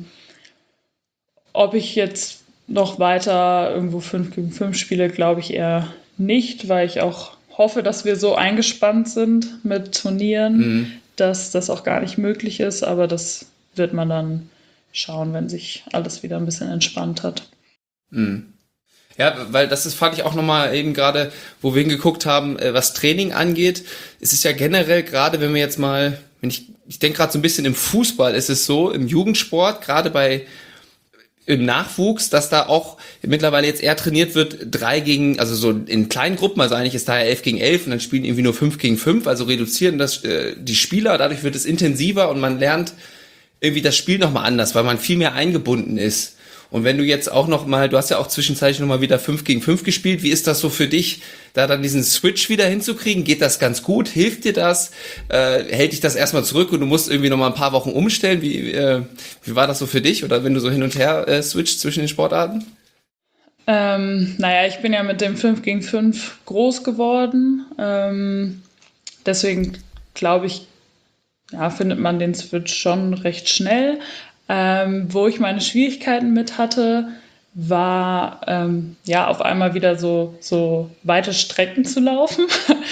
ob ich jetzt noch weiter irgendwo 5 gegen 5 spiele, glaube ich eher nicht, weil ich auch hoffe, dass wir so eingespannt sind mit Turnieren, dass das auch gar nicht möglich ist, aber das wird man dann schauen, wenn sich alles wieder ein bisschen entspannt hat. Ja, weil fand ich auch nochmal eben gerade, wo wir hingeguckt haben, was Training angeht. Es ist ja generell gerade, wenn wir jetzt mal, ich denke gerade so ein bisschen im Fußball ist es so, im Jugendsport, gerade im Nachwuchs, dass da auch mittlerweile jetzt eher trainiert wird, also so in kleinen Gruppen, also eigentlich ist da ja 11 gegen 11 und dann spielen irgendwie nur 5 gegen 5, also reduzieren das die Spieler, dadurch wird es intensiver und man lernt irgendwie das Spiel nochmal anders, weil man viel mehr eingebunden ist. Und wenn du jetzt auch nochmal, du hast ja auch zwischenzeitlich nochmal wieder 5 gegen 5 gespielt, wie ist das so für dich, da dann diesen Switch wieder hinzukriegen? Geht das ganz gut? Hilft dir das? Hält dich das erstmal zurück und du musst irgendwie nochmal ein paar Wochen umstellen? Wie war das so für dich? Oder wenn du so hin und her switcht zwischen den Sportarten? Naja, ich bin ja mit dem 5 gegen 5 groß geworden. Deswegen glaube ich, ja, findet man den Switch schon recht schnell. Wo ich meine Schwierigkeiten mit hatte, war auf einmal wieder so weite Strecken zu laufen.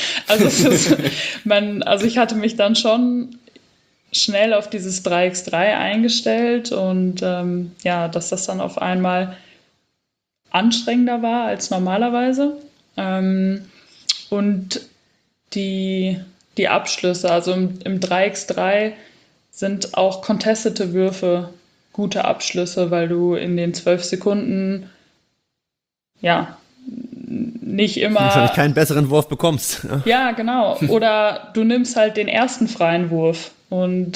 Also ich hatte mich dann schon schnell auf dieses 3x3 eingestellt und dass das dann auf einmal anstrengender war als normalerweise. Und die Abschlüsse, also im 3x3 sind auch contestete Würfe gute Abschlüsse, weil du in den 12 Sekunden nicht immer... Wahrscheinlich keinen besseren Wurf bekommst. Ja, genau. Oder du nimmst halt den ersten freien Wurf. Und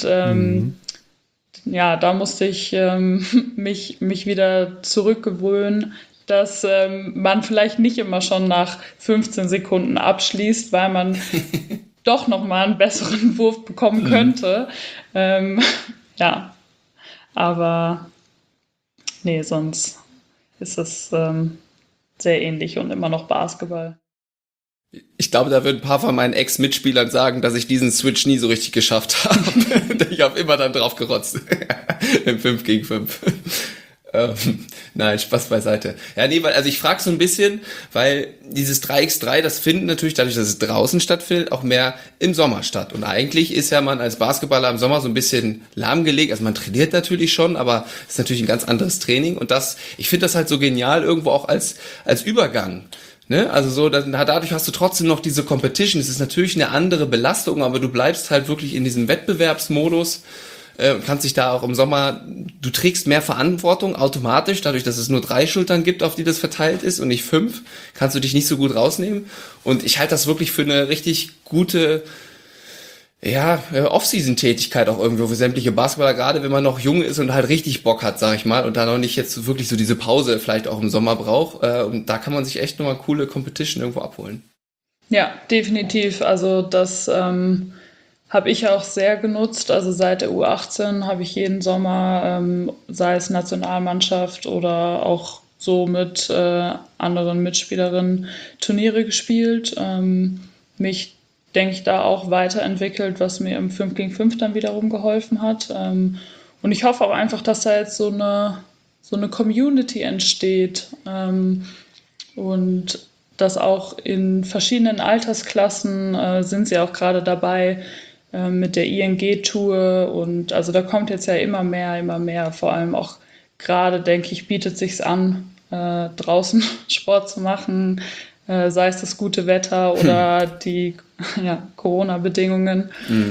da musste ich mich wieder zurückgewöhnen, dass man vielleicht nicht immer schon nach 15 Sekunden abschließt, weil man doch nochmal einen besseren Wurf bekommen könnte. Ja, aber nee, sonst ist es sehr ähnlich und immer noch Basketball. Ich glaube, da würden ein paar von meinen Ex-Mitspielern sagen, dass ich diesen Switch nie so richtig geschafft habe. Ich habe immer dann drauf gerotzt. Im 5 gegen 5. Nein, Spaß beiseite. Ja, nee, also ich frage so ein bisschen, weil dieses 3x3, das findet natürlich dadurch, dass es draußen stattfindet, auch mehr im Sommer statt. Und eigentlich ist ja man als Basketballer im Sommer so ein bisschen lahmgelegt. Also man trainiert natürlich schon, aber es ist natürlich ein ganz anderes Training. Und ich finde das halt so genial irgendwo auch als Übergang. Ne? Also so, dadurch hast du trotzdem noch diese Competition. Es ist natürlich eine andere Belastung, aber du bleibst halt wirklich in diesem Wettbewerbsmodus. Kannst dich da auch im Sommer, du trägst mehr Verantwortung automatisch, dadurch, dass es nur 3 Schultern gibt, auf die das verteilt ist und nicht 5, kannst du dich nicht so gut rausnehmen. Und ich halte das wirklich für eine richtig gute, Off-Season-Tätigkeit auch irgendwo für sämtliche Basketballer, gerade wenn man noch jung ist und halt richtig Bock hat, sag ich mal, und da noch nicht jetzt wirklich so diese Pause vielleicht auch im Sommer braucht. Und da kann man sich echt nochmal coole Competition irgendwo abholen. Ja, definitiv. Also das habe ich auch sehr genutzt. Also seit der U18 habe ich jeden Sommer, sei es Nationalmannschaft oder auch so mit anderen Mitspielerinnen Turniere gespielt. Mich, denke ich, da auch weiterentwickelt, was mir im 5 gegen 5 dann wiederum geholfen hat. Und ich hoffe auch einfach, dass da jetzt so eine Community entsteht und dass auch in verschiedenen Altersklassen sind sie auch gerade dabei mit der ING-Tour und also da kommt jetzt ja immer mehr, vor allem auch gerade, denke ich, bietet sich's an, draußen Sport zu machen, sei es das gute Wetter oder die Corona-Bedingungen.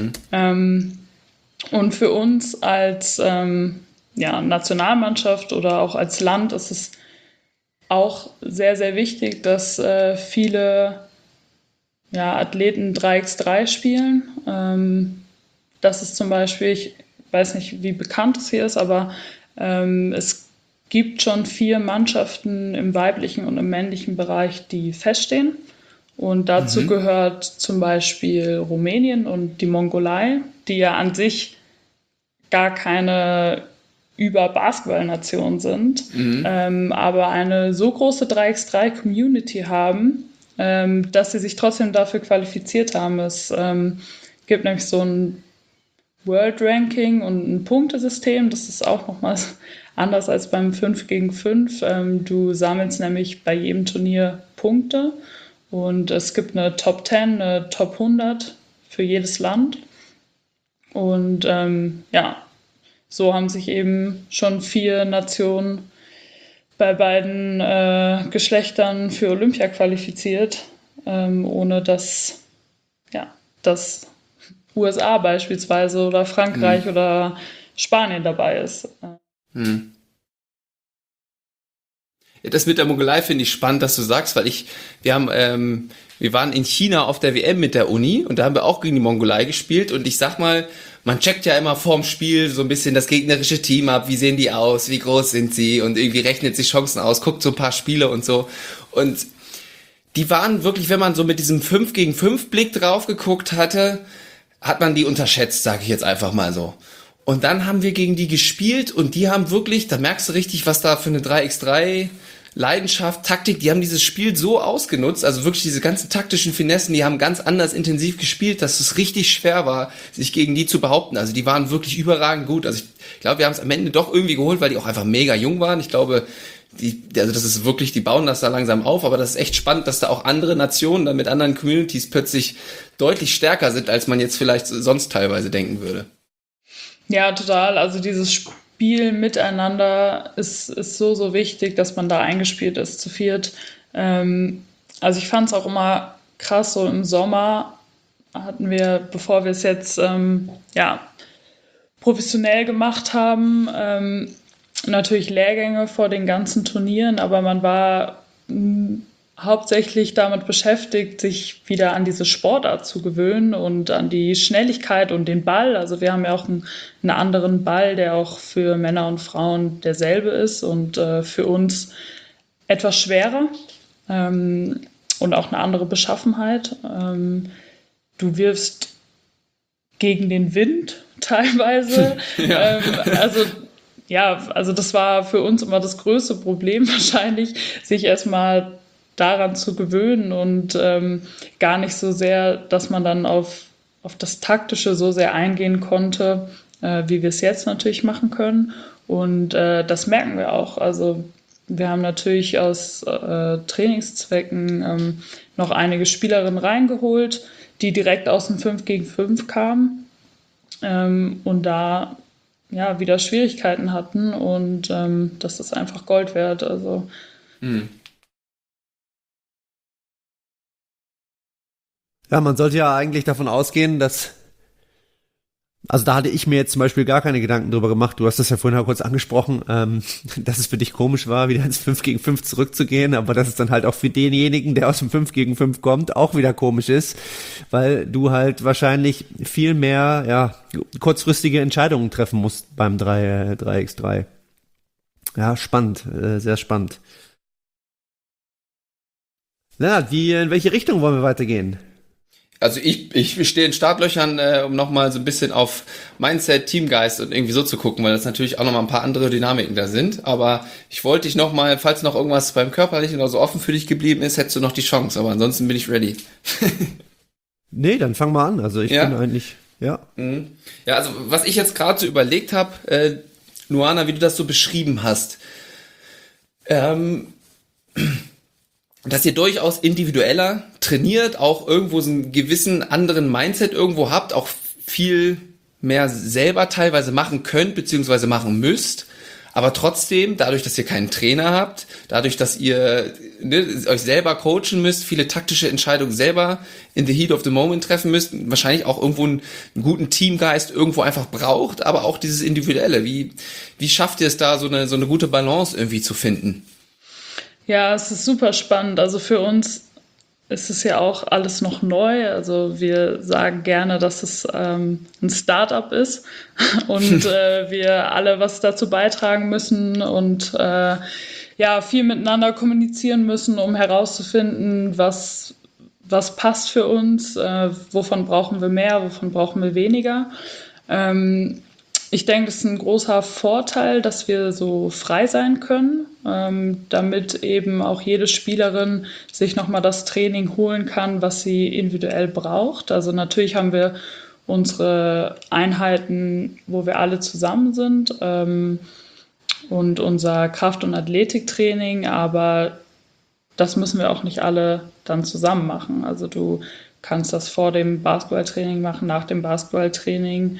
Und für uns als Nationalmannschaft oder auch als Land ist es auch sehr, sehr wichtig, dass viele Athleten 3x3 spielen. Das ist zum Beispiel, ich weiß nicht, wie bekannt es hier ist, aber es gibt schon 4 Mannschaften im weiblichen und im männlichen Bereich, die feststehen. Und dazu gehört zum Beispiel Rumänien und die Mongolei, die ja an sich gar keine Über-Basketball-Nation sind, aber eine so große 3x3-Community haben, dass sie sich trotzdem dafür qualifiziert haben. Es gibt nämlich so ein World Ranking und ein Punktesystem. Das ist auch nochmal anders als beim 5 gegen 5. Du sammelst nämlich bei jedem Turnier Punkte und es gibt eine Top 10, eine Top 100 für jedes Land. Und so haben sich eben schon 4 Nationen bei beiden Geschlechtern für Olympia qualifiziert, ohne dass das USA beispielsweise oder Frankreich oder Spanien dabei ist. Ja, das mit der Mongolei finde ich spannend, dass du sagst, weil wir waren in China auf der WM mit der Uni und da haben wir auch gegen die Mongolei gespielt und ich sag mal, man checkt ja immer vorm Spiel so ein bisschen das gegnerische Team ab, wie sehen die aus, wie groß sind sie und irgendwie rechnet sich Chancen aus, guckt so ein paar Spiele und so und die waren wirklich, wenn man so mit diesem 5 gegen 5 Blick drauf geguckt hatte, hat man die unterschätzt, sage ich jetzt einfach mal so. Und dann haben wir gegen die gespielt und die haben wirklich, da merkst du richtig, was da für eine 3x3 Leidenschaft, Taktik, die haben dieses Spiel so ausgenutzt, also wirklich diese ganzen taktischen Finessen, die haben ganz anders intensiv gespielt, dass es richtig schwer war, sich gegen die zu behaupten. Also die waren wirklich überragend gut. Also ich glaube, wir haben es am Ende doch irgendwie geholt, weil die auch einfach mega jung waren. Ich glaube, das ist wirklich, die bauen das da langsam auf, aber das ist echt spannend, dass da auch andere Nationen dann mit anderen Communities plötzlich deutlich stärker sind, als man jetzt vielleicht sonst teilweise denken würde. Ja, total. Also dieses Spiel miteinander ist so wichtig, dass man da eingespielt ist zu viert. Also ich fand es auch immer krass, so im Sommer hatten wir, bevor wir es jetzt professionell gemacht haben, natürlich Lehrgänge vor den ganzen Turnieren, aber man war hauptsächlich damit beschäftigt, sich wieder an diese Sportart zu gewöhnen und an die Schnelligkeit und den Ball. Also wir haben ja auch einen anderen Ball, der auch für Männer und Frauen derselbe ist und für uns etwas schwerer und auch eine andere Beschaffenheit. Du du wirfst gegen den Wind teilweise. Ja. Also das war für uns immer das größte Problem wahrscheinlich, sich erstmal daran zu gewöhnen und gar nicht so sehr, dass man dann auf das Taktische so sehr eingehen konnte, wie wir es jetzt natürlich machen können. Und das merken wir auch. Also wir haben natürlich aus Trainingszwecken noch einige Spielerinnen reingeholt, die direkt aus dem 5 gegen 5 kamen und da wieder Schwierigkeiten hatten. Und das ist einfach Gold wert. Also Ja, man sollte ja eigentlich davon ausgehen, also da hatte ich mir jetzt zum Beispiel gar keine Gedanken drüber gemacht. Du hast das ja vorhin auch kurz angesprochen, dass es für dich komisch war, wieder ins 5 gegen 5 zurückzugehen, aber dass es dann halt auch für denjenigen, der aus dem 5 gegen 5 kommt, auch wieder komisch ist, weil du halt wahrscheinlich viel mehr, kurzfristige Entscheidungen treffen musst beim 3x3. Ja, spannend, sehr spannend. Lennart, in welche Richtung wollen wir weitergehen? Also ich stehe in Startlöchern, um nochmal so ein bisschen auf Mindset, Teamgeist und irgendwie so zu gucken, weil das natürlich auch nochmal ein paar andere Dynamiken da sind. Aber ich wollte dich nochmal, falls noch irgendwas beim Körperlichen oder so offen für dich geblieben ist, hättest du noch die Chance. Aber ansonsten bin ich ready. Nee, dann fang mal an. Also ich bin eigentlich, ja. Ja, also was ich jetzt gerade so überlegt habe, Luana, wie du das so beschrieben hast, dass ihr durchaus individueller trainiert, auch irgendwo so einen gewissen anderen Mindset irgendwo habt, auch viel mehr selber teilweise machen könnt, beziehungsweise machen müsst, aber trotzdem, dadurch, dass ihr keinen Trainer habt, dadurch, dass ihr euch selber coachen müsst, viele taktische Entscheidungen selber in the heat of the moment treffen müsst, wahrscheinlich auch irgendwo einen guten Teamgeist irgendwo einfach braucht, aber auch dieses Individuelle. Wie schafft ihr es da, so eine gute Balance irgendwie zu finden? Ja, es ist super spannend. Also für uns ist es ja auch alles noch neu. Also wir sagen gerne, dass es ein Start-up ist und wir alle was dazu beitragen müssen und viel miteinander kommunizieren müssen, um herauszufinden, was passt für uns, wovon brauchen wir mehr, wovon brauchen wir weniger. Ich denke, es ist ein großer Vorteil, dass wir so frei sein können, damit eben auch jede Spielerin sich nochmal das Training holen kann, was sie individuell braucht. Also natürlich haben wir unsere Einheiten, wo wir alle zusammen sind und unser Kraft- und Athletiktraining, aber das müssen wir auch nicht alle dann zusammen machen. Also du kannst das vor dem Basketballtraining machen, nach dem Basketballtraining.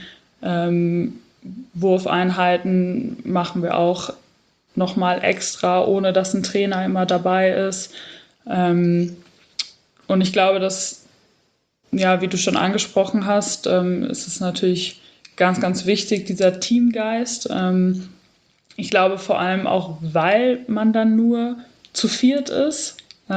Wurfeinheiten machen wir auch nochmal extra, ohne dass ein Trainer immer dabei ist. Und ich glaube, dass, wie du schon angesprochen hast, ist es natürlich ganz, ganz wichtig, dieser Teamgeist. Ich glaube vor allem auch, weil man dann nur zu viert ist.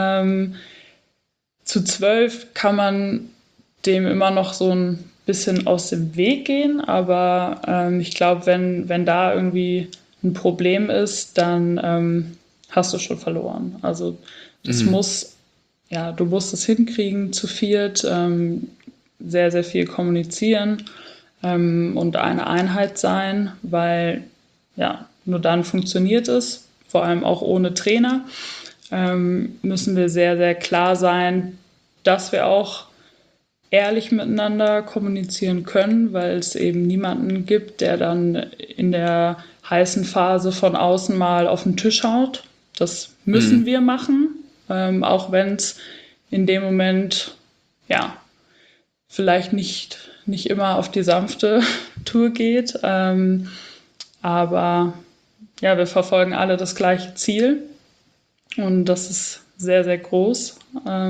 Zu 12 kann man dem immer noch so ein bisschen aus dem Weg gehen, aber ich glaube, wenn da irgendwie ein Problem ist, dann hast du schon verloren. Also das du musst es hinkriegen zu viert, sehr, sehr viel kommunizieren und eine Einheit sein, weil nur dann funktioniert es, vor allem auch ohne Trainer, müssen wir sehr, sehr klar sein, dass wir auch ehrlich miteinander kommunizieren können, weil es eben niemanden gibt, der dann in der heißen Phase von außen mal auf den Tisch haut. Das müssen wir machen, auch wenn es in dem Moment vielleicht nicht immer auf die sanfte Tour geht. Aber wir verfolgen alle das gleiche Ziel und das ist sehr, sehr groß.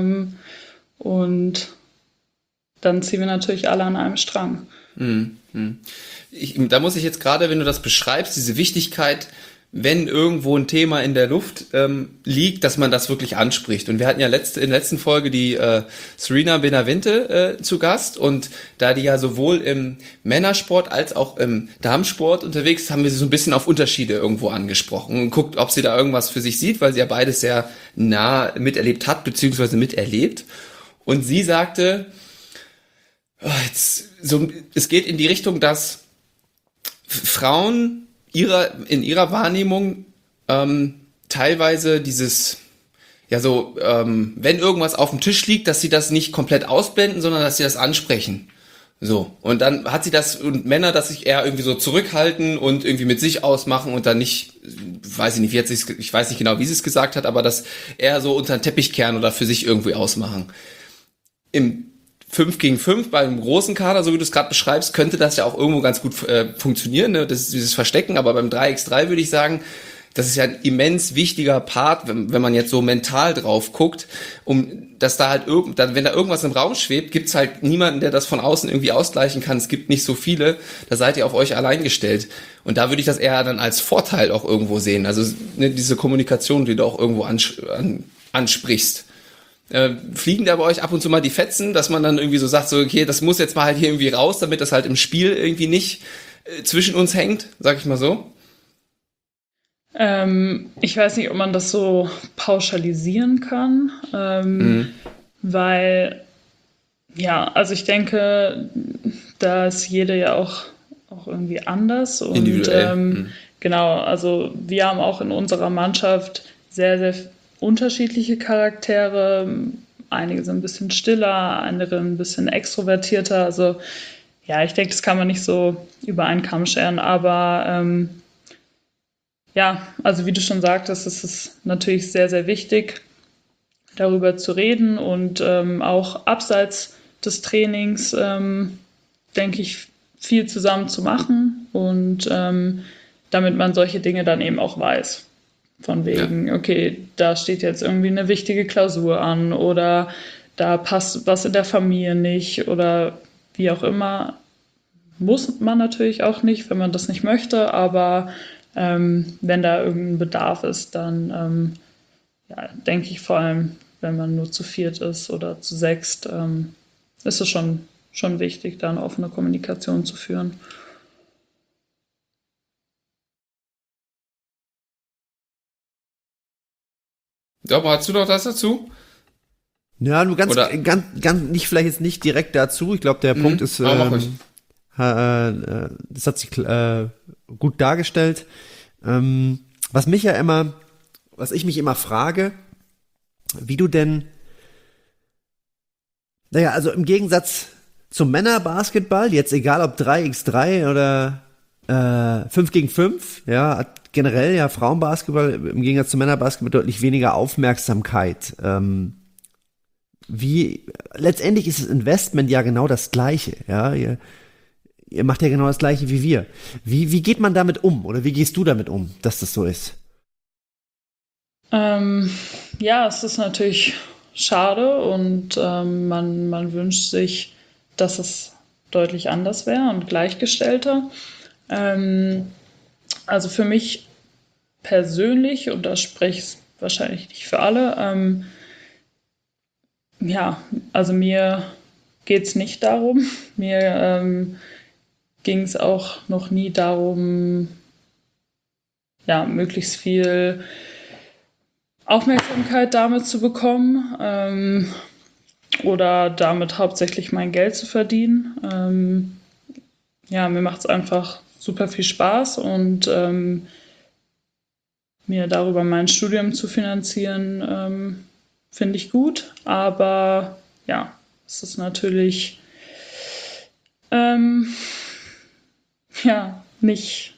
Und dann ziehen wir natürlich alle an einem Strang. Da muss ich jetzt gerade, wenn du das beschreibst, diese Wichtigkeit, wenn irgendwo ein Thema in der Luft liegt, dass man das wirklich anspricht. Und wir hatten ja in der letzten Folge die Serena Benavente zu Gast und da die ja sowohl im Männersport als auch im Damensport unterwegs ist, haben wir sie so ein bisschen auf Unterschiede irgendwo angesprochen und guckt, ob sie da irgendwas für sich sieht, weil sie ja beides sehr nah miterlebt hat, beziehungsweise miterlebt. Und sie sagte, es geht in die Richtung, dass Frauen in ihrer Wahrnehmung teilweise dieses, wenn irgendwas auf dem Tisch liegt, dass sie das nicht komplett ausblenden, sondern dass sie das ansprechen. So. Und dann hat sie das, und Männer, dass sich eher irgendwie so zurückhalten und irgendwie mit sich ausmachen und dann nicht, weiß ich nicht, ich weiß nicht genau, wie sie es gesagt hat, aber das eher so unter den Teppich kehren oder für sich irgendwie ausmachen. Im 5 gegen 5 beim großen Kader, so wie du es gerade beschreibst, könnte das ja auch irgendwo ganz gut funktionieren, ne? Das ist dieses Verstecken, aber beim 3x3 würde ich sagen, das ist ja ein immens wichtiger Part, wenn man jetzt so mental drauf guckt, dass da halt wenn da irgendwas im Raum schwebt, gibt's halt niemanden, der das von außen irgendwie ausgleichen kann. Es gibt nicht so viele, da seid ihr auf euch allein gestellt. Und da würde ich das eher dann als Vorteil auch irgendwo sehen. Also ne, diese Kommunikation, die du auch irgendwo ansprichst. Fliegen da bei euch ab und zu mal die Fetzen, dass man dann irgendwie so sagt, so okay, das muss jetzt mal halt hier irgendwie raus, damit das halt im Spiel irgendwie nicht zwischen uns hängt, sag ich mal so? Ich weiß nicht, ob man das so pauschalisieren kann, weil, ja, also ich denke, da ist jede ja auch irgendwie anders und individuell. genau, also wir haben auch in unserer Mannschaft sehr, sehr unterschiedliche Charaktere. Einige sind ein bisschen stiller, andere ein bisschen extrovertierter. Also ja, ich denke, das kann man nicht so über einen Kamm scheren, aber ja, also wie du schon sagtest, es ist natürlich sehr, sehr wichtig, darüber zu reden und auch abseits des Trainings, denke ich, viel zusammen zu machen und damit man solche Dinge dann eben auch weiß. Von wegen, okay, da steht jetzt irgendwie eine wichtige Klausur an oder da passt was in der Familie nicht oder wie auch immer. Muss man natürlich auch nicht, wenn man das nicht möchte, aber wenn da irgendein Bedarf ist, dann denke ich vor allem, wenn man nur zu viert ist oder zu sechst, ist es schon wichtig, da eine offene Kommunikation zu führen. Aber hast du noch das dazu? Ja, nur ganz, nicht, vielleicht jetzt nicht direkt dazu. Ich glaube, der Punkt ist, das hat sich gut dargestellt. Was ich mich immer frage, wie du denn, also im Gegensatz zum Männerbasketball, jetzt egal ob 3x3 oder 5 gegen 5, ja, hat generell ja Frauenbasketball im Gegensatz zum Männerbasketball deutlich weniger Aufmerksamkeit. Letztendlich ist das Investment ja genau das Gleiche, ja, ihr macht ja genau das Gleiche wie wir. Wie geht man damit um oder wie gehst du damit um, dass das so ist? Ja, es ist natürlich schade und man wünscht sich, dass es deutlich anders wäre und gleichgestellter. Also für mich persönlich, und da spreche ich wahrscheinlich nicht für alle, also mir geht es nicht darum. Mir ging es auch noch nie darum, möglichst viel Aufmerksamkeit damit zu bekommen oder damit hauptsächlich mein Geld zu verdienen. Mir macht es einfach super viel Spaß und mir darüber mein Studium zu finanzieren, finde ich gut. Aber ja, es ist natürlich nicht,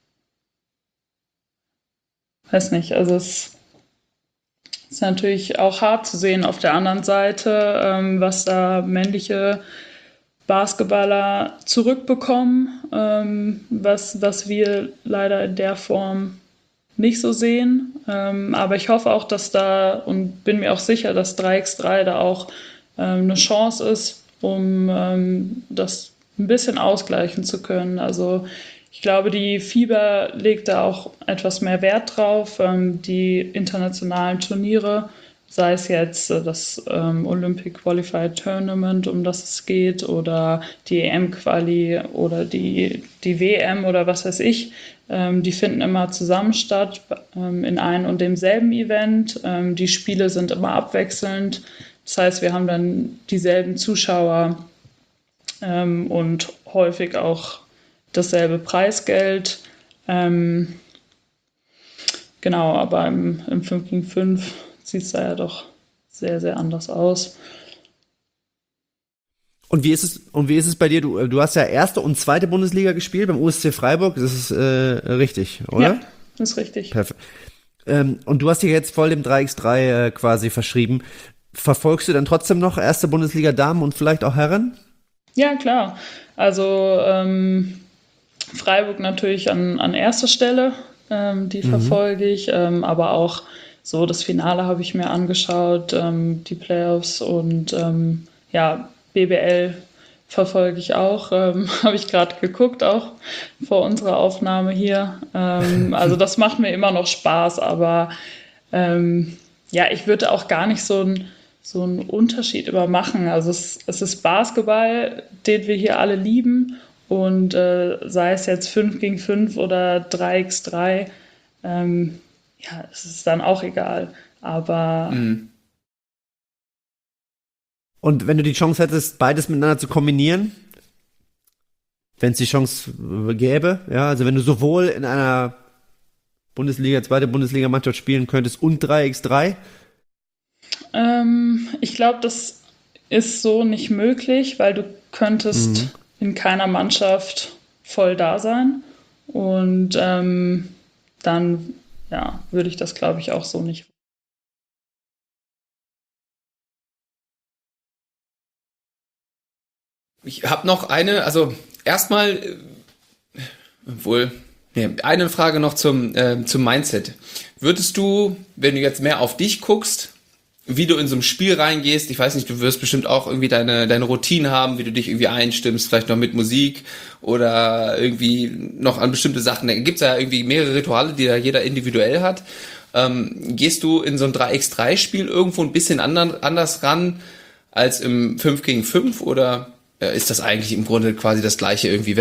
weiß nicht, also es ist natürlich auch hart zu sehen auf der anderen Seite, was da männliche Basketballer zurückbekommen, was wir leider in der Form nicht so sehen. Aber ich hoffe auch, dass da und bin mir auch sicher, dass 3x3 da auch eine Chance ist, um das ein bisschen ausgleichen zu können. Also ich glaube, die FIBA legt da auch etwas mehr Wert drauf. Die internationalen Turniere, sei es jetzt das Olympic Qualified Tournament, um das es geht, oder die EM-Quali oder die WM oder was weiß ich, die finden immer zusammen statt in einem und demselben Event. Die Spiele sind immer abwechselnd. Das heißt, wir haben dann dieselben Zuschauer und häufig auch dasselbe Preisgeld. Genau, aber im 5 gegen 5 sieht es da ja doch sehr, sehr anders aus. Und wie ist es bei dir? Du hast ja erste und zweite Bundesliga gespielt beim USC Freiburg. Das ist richtig, oder? Ja, das ist richtig. Perfekt. Und du hast dich jetzt voll dem 3x3 quasi verschrieben. Verfolgst du dann trotzdem noch erste Bundesliga Damen und vielleicht auch Herren? Ja, klar. Also Freiburg natürlich an erster Stelle. Die verfolge ich. Aber auch so das Finale habe ich mir angeschaut, die Playoffs und BBL verfolge ich auch, habe ich gerade geguckt, auch vor unserer Aufnahme hier. Also das macht mir immer noch Spaß, aber ich würde auch gar nicht so einen Unterschied immer machen. Also es ist Basketball, den wir hier alle lieben, und sei es jetzt 5 gegen 5 oder 3x3, es ist dann auch egal. Aber Und wenn du die Chance hättest, beides miteinander zu kombinieren, wenn es die Chance gäbe, ja, also wenn du sowohl in einer zweite Bundesliga-Mannschaft spielen könntest und 3x3? Ich glaube, das ist so nicht möglich, weil du könntest in keiner Mannschaft voll da sein. Und dann würde ich das, glaube ich, auch so nicht. Ich habe noch eine, also erstmal, eine Frage noch zum Mindset. Würdest du, wenn du jetzt mehr auf dich guckst, wie du in so ein Spiel reingehst, ich weiß nicht, du wirst bestimmt auch irgendwie deine Routine haben, wie du dich irgendwie einstimmst, vielleicht noch mit Musik oder irgendwie noch an bestimmte Sachen. Da gibt's ja irgendwie mehrere Rituale, die da jeder individuell hat. Gehst du in so ein 3x3-Spiel irgendwo ein bisschen anders ran als im 5 gegen 5 oder ist das eigentlich im Grunde quasi das gleiche irgendwie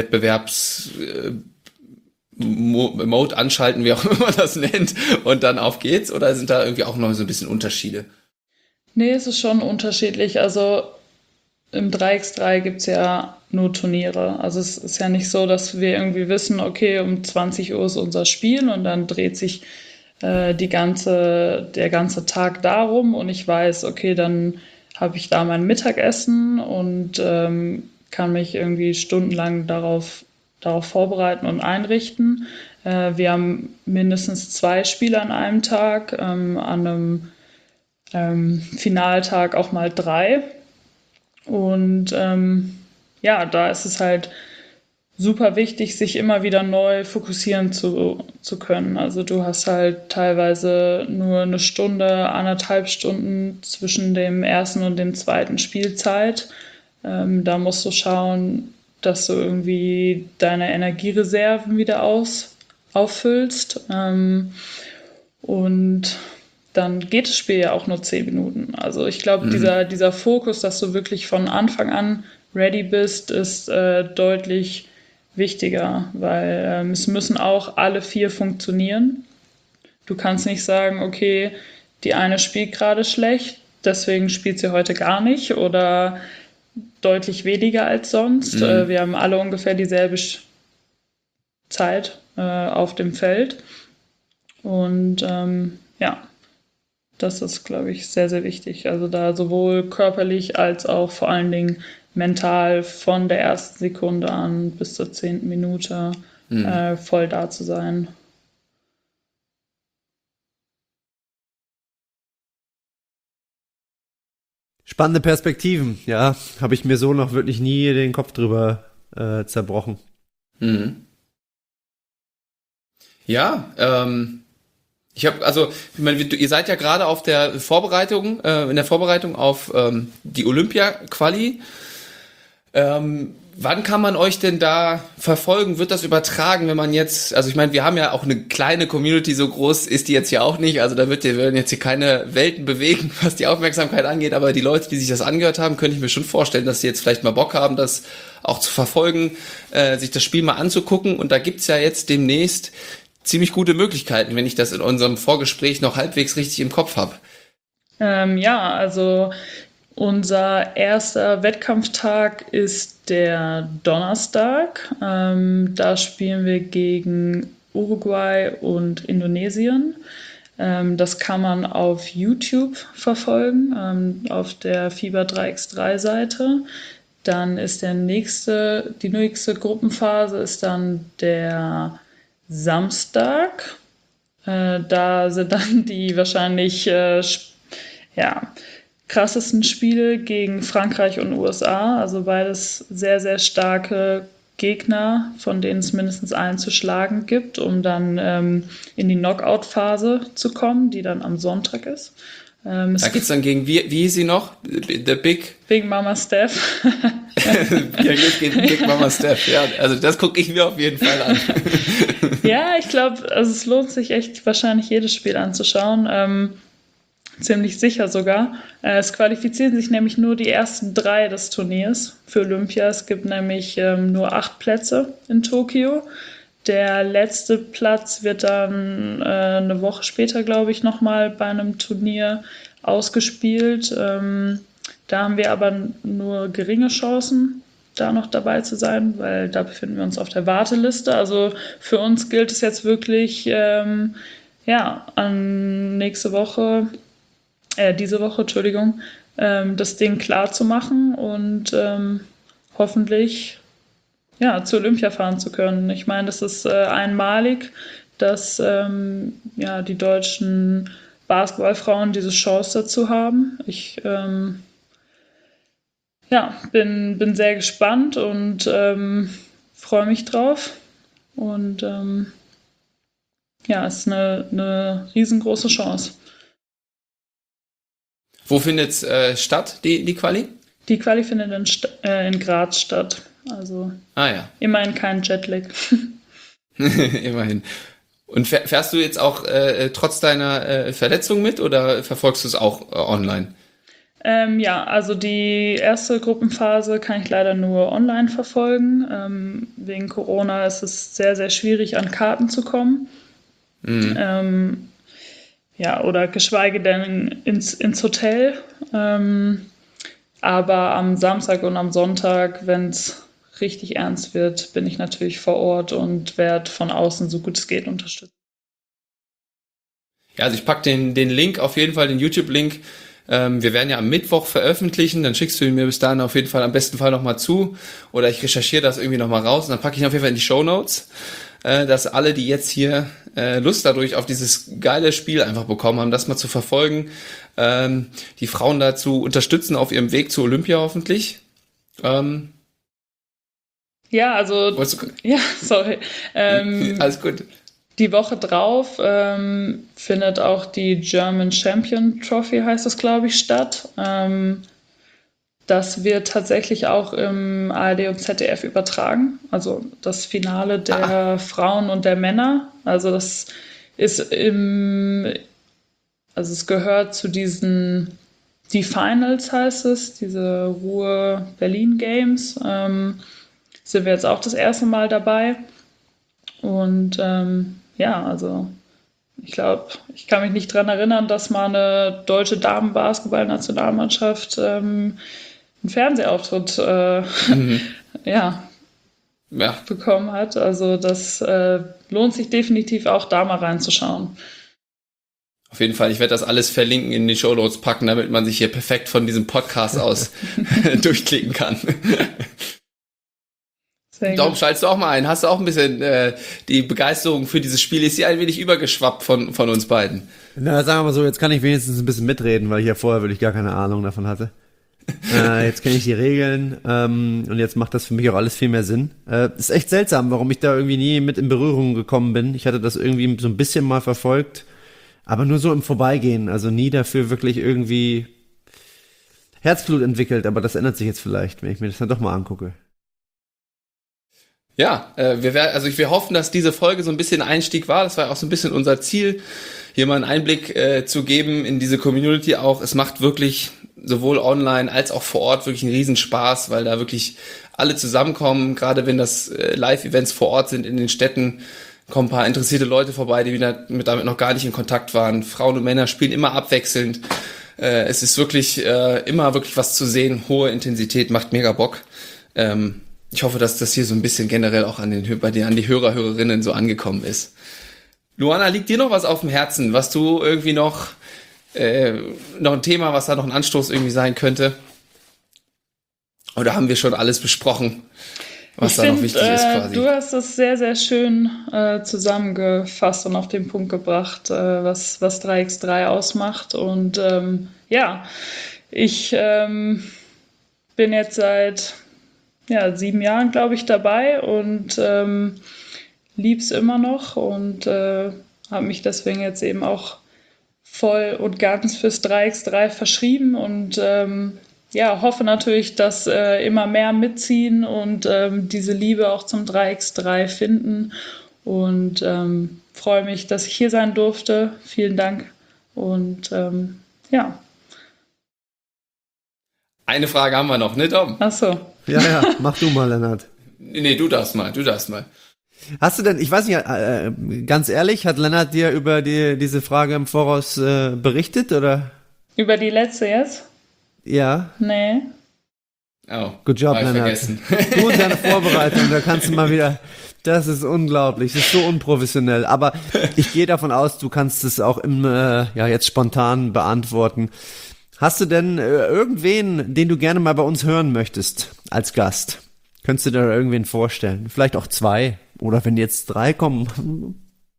Mode anschalten, wie auch immer man das nennt, und dann auf geht's? Oder sind da irgendwie auch noch so ein bisschen Unterschiede? Nee, es ist schon unterschiedlich. Also im 3x3 gibt es ja nur Turniere. Also es ist ja nicht so, dass wir irgendwie wissen, okay, um 20 Uhr ist unser Spiel und dann dreht sich der ganze Tag darum und ich weiß, okay, dann habe ich da mein Mittagessen und kann mich irgendwie stundenlang darauf vorbereiten und einrichten. Wir haben mindestens 2 Spiele an einem Tag, an einem Finaltag auch mal 3. Und da ist es halt super wichtig, sich immer wieder neu fokussieren zu können. Also du hast halt teilweise nur eine Stunde, 1,5 Stunden zwischen dem ersten und dem zweiten Spielzeit. Da musst du schauen, dass du irgendwie deine Energiereserven wieder auffüllst. Und dann geht das Spiel ja auch nur 10 Minuten. Also ich glaube, dieser Fokus, dass du wirklich von Anfang an ready bist, ist deutlich wichtiger, weil es müssen auch alle 4 funktionieren. Du kannst nicht sagen, okay, die eine spielt gerade schlecht, deswegen spielt sie heute gar nicht oder deutlich weniger als sonst. Wir haben alle ungefähr dieselbe Zeit auf dem Feld. Und das ist, glaube ich, sehr, sehr wichtig. Also da sowohl körperlich als auch vor allen Dingen mental von der ersten Sekunde an bis zur 10. Minute voll da zu sein. Spannende Perspektiven, ja. Habe ich mir so noch wirklich nie den Kopf drüber zerbrochen. Ja, ich meine, ihr seid ja gerade auf der Vorbereitung, in der Vorbereitung auf die Olympia-Quali. Wann kann man euch denn da verfolgen? Wird das übertragen, wenn man jetzt, also ich meine, wir haben ja auch eine kleine Community, so groß ist die jetzt ja auch nicht, also werden jetzt hier keine Welten bewegen, was die Aufmerksamkeit angeht, aber die Leute, die sich das angehört haben, könnte ich mir schon vorstellen, dass sie jetzt vielleicht mal Bock haben, das auch zu verfolgen, sich das Spiel mal anzugucken, und da gibt's ja jetzt demnächst ziemlich gute Möglichkeiten, wenn ich das in unserem Vorgespräch noch halbwegs richtig im Kopf habe. Also Unser erster Wettkampftag ist der Donnerstag. Da spielen wir gegen Uruguay und Indonesien. Das kann man auf YouTube verfolgen, auf der FIBA 3x3-Seite. Dann ist die nächste Gruppenphase ist dann der Samstag. Da sind dann die wahrscheinlich krassesten Spiele gegen Frankreich und USA. Also beides sehr, sehr starke Gegner, von denen es mindestens einen zu schlagen gibt, um dann in die Knockout-Phase zu kommen, die dann am Sonntag ist. Da geht's dann gegen, wie hieß sie noch? The Big Mama Steph. Ja, geht gegen Big Mama Steph. Ja, also das gucke ich mir auf jeden Fall an. Ja, ich glaube, also es lohnt sich echt wahrscheinlich jedes Spiel anzuschauen. Ziemlich sicher sogar. Es qualifizieren sich nämlich nur die ersten 3 des Turniers für Olympia. Es gibt nämlich nur 8 Plätze in Tokio. Der letzte Platz wird dann eine Woche später, glaube ich, nochmal bei einem Turnier ausgespielt. Da haben wir aber nur geringe Chancen, da noch dabei zu sein, weil da befinden wir uns auf der Warteliste. Also für uns gilt es jetzt wirklich, an diese Woche, das Ding klar zu machen und hoffentlich zur Olympia fahren zu können. Ich meine, das ist einmalig, dass die deutschen Basketballfrauen diese Chance dazu haben. Ich bin sehr gespannt und freue mich drauf. Und es ist eine riesengroße Chance. Wo findet es statt, die Quali? Die Quali findet in Graz statt. Also immerhin kein Jetlag. Immerhin. Und fährst du jetzt auch trotz deiner Verletzung mit oder verfolgst du es auch online? Also die erste Gruppenphase kann ich leider nur online verfolgen. Wegen Corona ist es sehr, sehr schwierig, an Karten zu kommen. Mhm. Oder geschweige denn ins Hotel. Aber am Samstag und am Sonntag, wenn es richtig ernst wird, bin ich natürlich vor Ort und werde von außen so gut es geht unterstützen. Ja, also ich packe den Link auf jeden Fall, den YouTube-Link. Wir werden ja am Mittwoch veröffentlichen, dann schickst du ihn mir bis dahin auf jeden Fall am besten Fall nochmal zu oder ich recherchiere das irgendwie nochmal raus und dann packe ich ihn auf jeden Fall in die Shownotes, dass alle, die jetzt hier Lust dadurch auf dieses geile Spiel einfach bekommen haben, das mal zu verfolgen, die Frauen dazu unterstützen auf ihrem Weg zu Olympia hoffentlich. Alles gut. Die Woche drauf findet auch die German Champion Trophy, heißt das, glaube ich, statt. Das wird tatsächlich auch im ARD und ZDF übertragen. Also das Finale der Frauen und der Männer. Also das ist es gehört zu diesen, die Finals heißt es, diese Ruhr-Berlin Games. Sind wir jetzt auch das erste Mal dabei. Und ich glaube, ich kann mich nicht daran erinnern, dass mal eine deutsche Damenbasketball-Nationalmannschaft einen Fernsehauftritt bekommen hat. Also das lohnt sich definitiv auch, da mal reinzuschauen. Auf jeden Fall, ich werde das alles verlinken, in die Shownotes packen, damit man sich hier perfekt von diesem Podcast aus durchklicken kann. Darum schaltest du auch mal ein. Hast du auch ein bisschen die Begeisterung für dieses Spiel? Ist sie ein wenig übergeschwappt von uns beiden? Na, sagen wir mal so, jetzt kann ich wenigstens ein bisschen mitreden, weil ich ja vorher wirklich gar keine Ahnung davon hatte. Jetzt kenne ich die Regeln und jetzt macht das für mich auch alles viel mehr Sinn. Ist echt seltsam, warum ich da irgendwie nie mit in Berührung gekommen bin. Ich hatte das irgendwie so ein bisschen mal verfolgt, aber nur so im Vorbeigehen. Also nie dafür wirklich irgendwie Herzblut entwickelt, aber das ändert sich jetzt vielleicht, wenn ich mir das dann doch mal angucke. Ja, wir hoffen, dass diese Folge so ein bisschen Einstieg war. Das war auch so ein bisschen unser Ziel, hier mal einen Einblick zu geben in diese Community auch. Es macht wirklich sowohl online als auch vor Ort wirklich einen Riesenspaß, weil da wirklich alle zusammenkommen. Gerade wenn das Live-Events vor Ort sind in den Städten, kommen ein paar interessierte Leute vorbei, die damit noch gar nicht in Kontakt waren. Frauen und Männer spielen immer abwechselnd. Es ist wirklich immer wirklich was zu sehen. Hohe Intensität, macht mega Bock. Ich hoffe, dass das hier so ein bisschen generell auch an die Hörer, Hörerinnen so angekommen ist. Luana, liegt dir noch was auf dem Herzen, was du irgendwie noch ein Thema, was da noch ein Anstoß irgendwie sein könnte? Oder haben wir schon alles besprochen, was da noch wichtig ist quasi? Du hast das sehr, sehr schön zusammengefasst und auf den Punkt gebracht, was 3x3 ausmacht. Und ich bin jetzt seit 7 Jahren, glaube ich, dabei und lieb's immer noch und habe mich deswegen jetzt eben auch voll und ganz fürs 3x3 verschrieben und hoffe natürlich, dass immer mehr mitziehen und diese Liebe auch zum 3x3 finden und freue mich, dass ich hier sein durfte. Vielen Dank und Eine Frage haben wir noch, ne, Dom? Ach so. Ja, mach du mal, Lennart. Nee, du darfst mal. Hast du denn, ich weiß nicht, ganz ehrlich, hat Lennart dir über diese Frage im Voraus berichtet, oder? Über die letzte jetzt? Ja. Nee. Oh, good job, Lennart. Vergessen. Du und deine Vorbereitung, da kannst du mal wieder, das ist unglaublich, das ist so unprofessionell. Aber ich gehe davon aus, du kannst es auch jetzt spontan beantworten. Hast du denn irgendwen, den du gerne mal bei uns hören möchtest, als Gast? Könntest du dir irgendwen vorstellen? Vielleicht auch 2 oder wenn jetzt 3 kommen.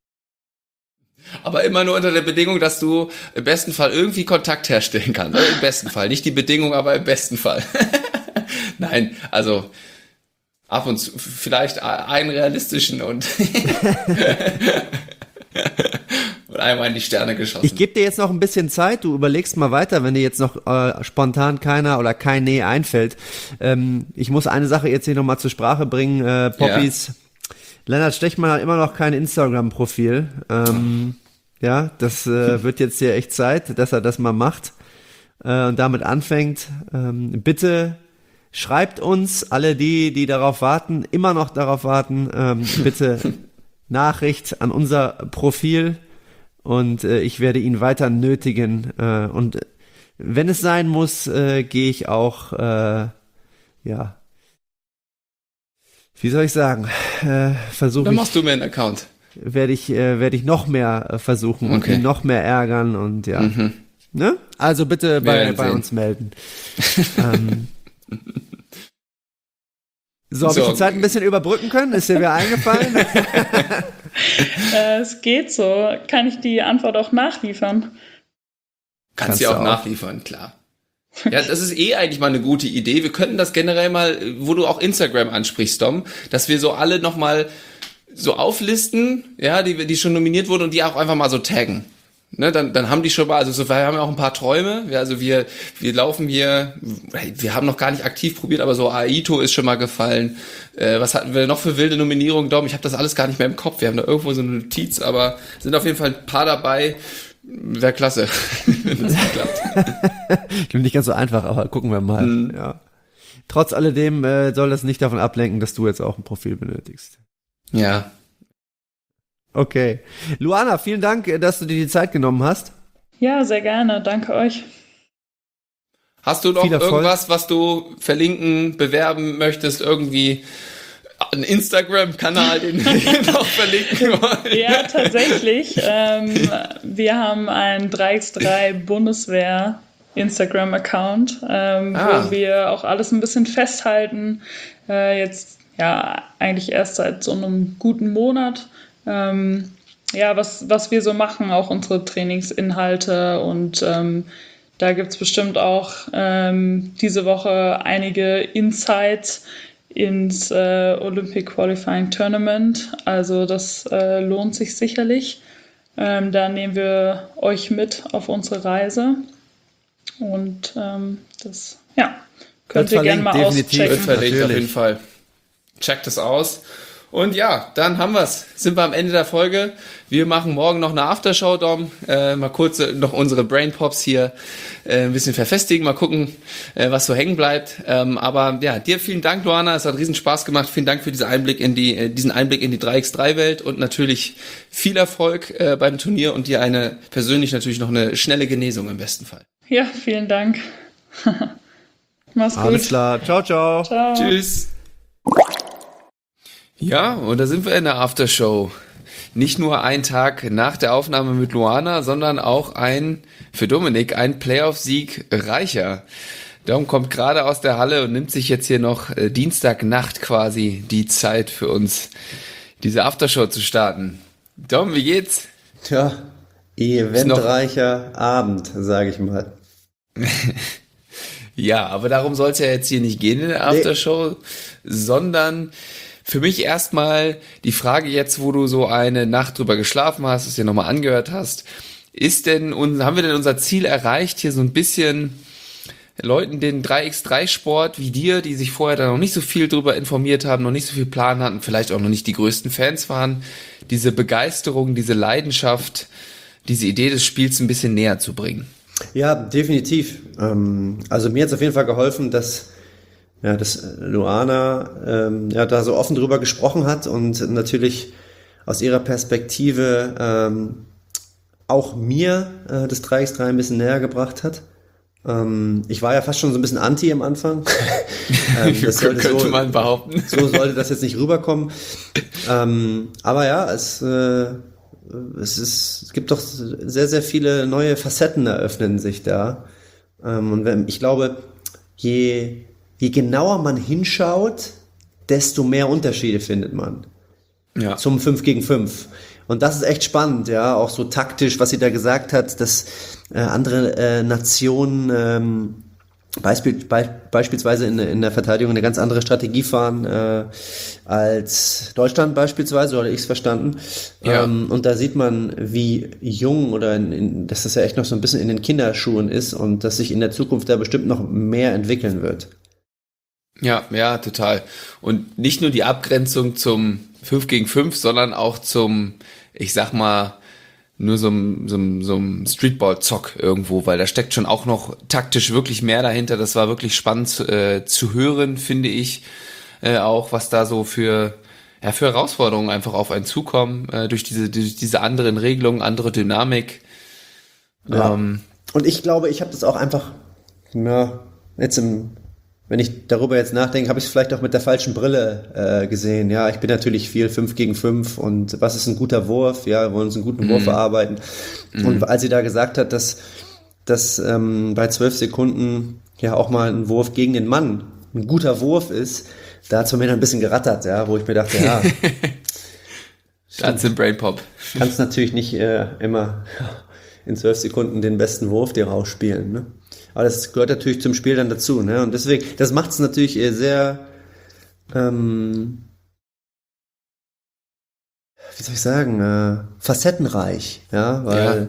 Aber immer nur unter der Bedingung, dass du im besten Fall irgendwie Kontakt herstellen kannst. Im besten Fall. Nicht die Bedingung, aber im besten Fall. Nein, also ab und zu vielleicht einen realistischen und einmal in die Sterne geschossen. Ich gebe dir jetzt noch ein bisschen Zeit, du überlegst mal weiter, wenn dir jetzt noch spontan keiner oder kein Nee einfällt. Ich muss eine Sache jetzt hier nochmal zur Sprache bringen, Poppies. Ja. Lennart Stechmann hat immer noch kein Instagram-Profil. Das wird jetzt hier echt Zeit, dass er das mal macht und damit anfängt. Bitte schreibt uns, alle die darauf warten, immer noch darauf warten, bitte Nachricht an unser Profil und ich werde ihn weiter nötigen und wenn es sein muss, gehe ich auch, wie soll ich sagen, versuche Dann machst du mir einen Account. Werde ich noch mehr versuchen und ihn noch mehr ärgern und ja. Mhm. Ne? Also bitte bei uns melden. Habe ich die Zeit ein bisschen überbrücken können? Ist dir wer eingefallen? Es geht so. Kann ich die Antwort auch nachliefern? Kannst du auch nachliefern, klar. Ja, das ist eigentlich mal eine gute Idee. Wir könnten das generell mal, wo du auch Instagram ansprichst, Dom, dass wir so alle nochmal so auflisten, ja, die schon nominiert wurden und die auch einfach mal so taggen. Ne, dann haben die schon mal, also wir haben ja auch ein paar Träume, ja, also wir laufen hier, wir haben noch gar nicht aktiv probiert, aber so Aito ist schon mal gefallen. Was hatten wir noch für wilde Nominierungen, Dom? Ich habe das alles gar nicht mehr im Kopf. Wir haben da irgendwo so eine Notiz, aber sind auf jeden Fall ein paar dabei. Wäre klasse, wenn das klappt. Klingt nicht ganz so einfach, aber gucken wir mal. Ja. Trotz alledem soll das nicht davon ablenken, dass du jetzt auch ein Profil benötigst. Ja. Okay. Luana, vielen Dank, dass du dir die Zeit genommen hast. Ja, sehr gerne. Danke euch. Hast du noch irgendwas, was du verlinken, bewerben möchtest? Irgendwie einen Instagram-Kanal, den wir noch verlinken wollen? Ja, tatsächlich. Wir haben einen 3x3 Bundeswehr Instagram-Account, wo wir auch alles ein bisschen festhalten. Jetzt eigentlich erst seit so einem guten Monat. Was wir so machen, auch unsere Trainingsinhalte und da gibt es bestimmt auch diese Woche einige Insights ins Olympic Qualifying Tournament. Also das lohnt sich sicherlich. Da nehmen wir euch mit auf unsere Reise und das könnt ihr gerne mal auschecken. Wird verlinkt auf jeden Fall. Checkt es aus. Und ja, dann haben wir's. Sind wir am Ende der Folge. Wir machen morgen noch eine Aftershow, Dom. Mal kurz noch unsere Brain Pops hier ein bisschen verfestigen. Mal gucken, was so hängen bleibt. Aber ja, dir vielen Dank, Luana. Es hat riesen Spaß gemacht. Vielen Dank für diesen Einblick in die 3x3-Welt und natürlich viel Erfolg beim Turnier und dir persönlich natürlich noch eine schnelle Genesung im besten Fall. Ja, vielen Dank. Mach's gut. Alles klar. Ciao, ciao. Ciao. Tschüss. Ja, und da sind wir in der Aftershow. Nicht nur ein Tag nach der Aufnahme mit Luana, sondern auch für Dominik, ein Playoff-Sieg reicher. Dom kommt gerade aus der Halle und nimmt sich jetzt hier noch Dienstagnacht quasi die Zeit für uns, diese Aftershow zu starten. Dom, wie geht's? Tja, eventreicher Abend, sage ich mal. Ja, aber darum soll es ja jetzt hier nicht gehen in der Aftershow, sondern für mich erstmal die Frage jetzt, wo du so eine Nacht drüber geschlafen hast, es dir nochmal angehört hast, haben wir denn unser Ziel erreicht, hier so ein bisschen Leuten den 3x3-Sport wie dir, die sich vorher da noch nicht so viel drüber informiert haben, noch nicht so viel Plan hatten, vielleicht auch noch nicht die größten Fans waren, diese Begeisterung, diese Leidenschaft, diese Idee des Spiels ein bisschen näher zu bringen? Ja, definitiv. Also mir hat es auf jeden Fall geholfen, dass Luana da so offen drüber gesprochen hat und natürlich aus ihrer Perspektive auch mir das 3x3 ein bisschen näher gebracht hat. Ich war ja fast schon so ein bisschen anti am Anfang. Das könnte man behaupten. So sollte das jetzt nicht rüberkommen. Aber ja, es gibt doch sehr, sehr viele neue Facetten eröffnen sich da. Und ich glaube, je genauer man hinschaut, desto mehr Unterschiede findet man. Ja. Zum 5 gegen 5. Und das ist echt spannend, ja, auch so taktisch, was sie da gesagt hat, dass andere Nationen beispielsweise in der Verteidigung eine ganz andere Strategie fahren als Deutschland beispielsweise, so hatte ich es verstanden. Ja. Und da sieht man, wie jung dass das ja echt noch so ein bisschen in den Kinderschuhen ist und dass sich in der Zukunft da bestimmt noch mehr entwickeln wird. Ja, total. Und nicht nur die Abgrenzung zum 5 gegen 5, sondern auch zum, ich sag mal, nur so einem Streetball-Zock irgendwo, weil da steckt schon auch noch taktisch wirklich mehr dahinter. Das war wirklich spannend zu hören, finde ich, auch was da so für Herausforderungen einfach auf einen zukommen, durch diese anderen Regelungen, andere Dynamik. Ja. Und ich glaube, ich habe das auch einfach, wenn ich darüber jetzt nachdenke, habe ich es vielleicht auch mit der falschen Brille gesehen. Ja, ich bin natürlich viel 5 gegen 5 und was ist ein guter Wurf? Ja, wir wollen uns einen guten Wurf erarbeiten. Und als sie da gesagt hat, dass bei 12 Sekunden ja auch mal ein Wurf gegen den Mann ein guter Wurf ist, da hat es von mir ein bisschen gerattert, ja, wo ich mir dachte, ja. Ganz im Brainpop. Kannst natürlich nicht immer in 12 Sekunden den besten Wurf dir rausspielen, ne? Aber das gehört natürlich zum Spiel dann dazu, ne? Und deswegen, das macht es natürlich sehr, wie soll ich sagen, facettenreich, ja, weil,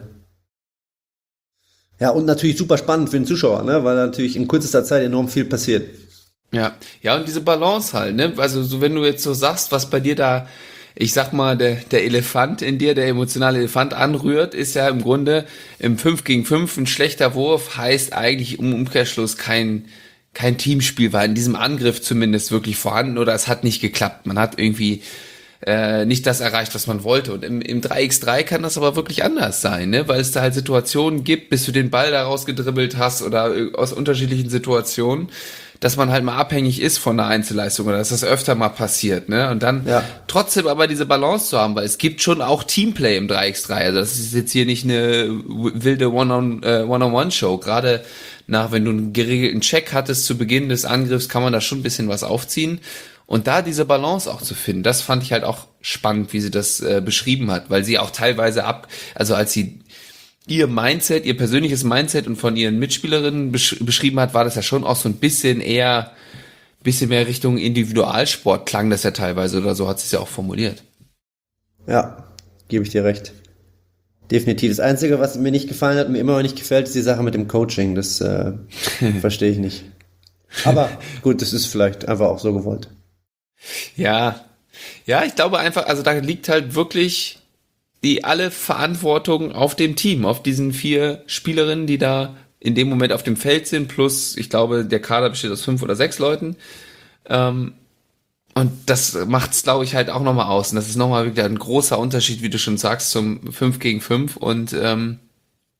ja, und natürlich super spannend für den Zuschauer, ne? Weil natürlich in kürzester Zeit enorm viel passiert. Ja, und diese Balance halt, ne? Also, so, wenn du jetzt so sagst, was bei dir da, ich sag mal, der Elefant in dir, der emotionale Elefant anrührt, ist ja im Grunde im 5 gegen 5 ein schlechter Wurf, heißt eigentlich im Umkehrschluss kein Teamspiel, war in diesem Angriff zumindest wirklich vorhanden oder es hat nicht geklappt. Man hat irgendwie nicht das erreicht, was man wollte. Und im 3x3 kann das aber wirklich anders sein, ne? Weil es da halt Situationen gibt, bis du den Ball da rausgedribbelt hast oder aus unterschiedlichen Situationen, dass man halt mal abhängig ist von einer Einzelleistung oder dass das öfter mal passiert, ne? Und dann trotzdem aber diese Balance zu haben, weil es gibt schon auch Teamplay im 3x3. Also das ist jetzt hier nicht eine wilde One-on-One-Show. Gerade wenn du einen geregelten Check hattest zu Beginn des Angriffs, kann man da schon ein bisschen was aufziehen. Und da diese Balance auch zu finden, das fand ich halt auch spannend, wie sie das beschrieben hat, weil sie auch teilweise als sie ihr persönliches Mindset und von ihren Mitspielerinnen beschrieben hat, war das ja schon auch so ein bisschen mehr Richtung Individualsport klang das ja teilweise oder so hat sie es ja auch formuliert. Ja, gebe ich dir recht. Definitiv. Das Einzige, was mir nicht gefallen hat, mir immer noch nicht gefällt, ist die Sache mit dem Coaching. Das verstehe ich nicht. Aber gut, das ist vielleicht einfach auch so gewollt. Ja, ich glaube einfach, also da liegt halt wirklich alle Verantwortung auf dem Team, auf diesen 4 Spielerinnen, die da in dem Moment auf dem Feld sind, plus, ich glaube, der Kader besteht aus 5 oder 6 Leuten. Und das macht's, glaube ich, halt auch nochmal aus. Und das ist nochmal wieder ein großer Unterschied, wie du schon sagst, zum 5 gegen 5. Und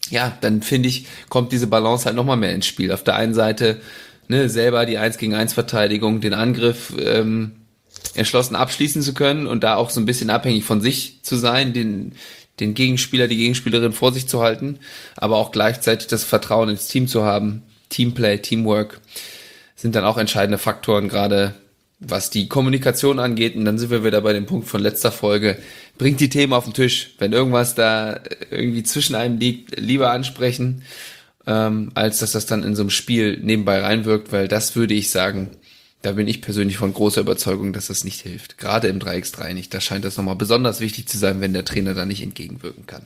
ja, dann finde ich, kommt diese Balance halt nochmal mehr ins Spiel. Auf der einen Seite, ne, selber die 1 gegen 1 Verteidigung, den Angriff entschlossen abschließen zu können und da auch so ein bisschen abhängig von sich zu sein, den Gegenspieler, die Gegenspielerin vor sich zu halten, aber auch gleichzeitig das Vertrauen ins Team zu haben. Teamplay, Teamwork sind dann auch entscheidende Faktoren, gerade was die Kommunikation angeht. Und dann sind wir wieder bei dem Punkt von letzter Folge. Bringt die Themen auf den Tisch. Wenn irgendwas da irgendwie zwischen einem liegt, lieber ansprechen, als dass das dann in so einem Spiel nebenbei reinwirkt, weil das würde ich sagen, da bin ich persönlich von großer Überzeugung, dass das nicht hilft. Gerade im 3x3 nicht. Da scheint das nochmal besonders wichtig zu sein, wenn der Trainer da nicht entgegenwirken kann.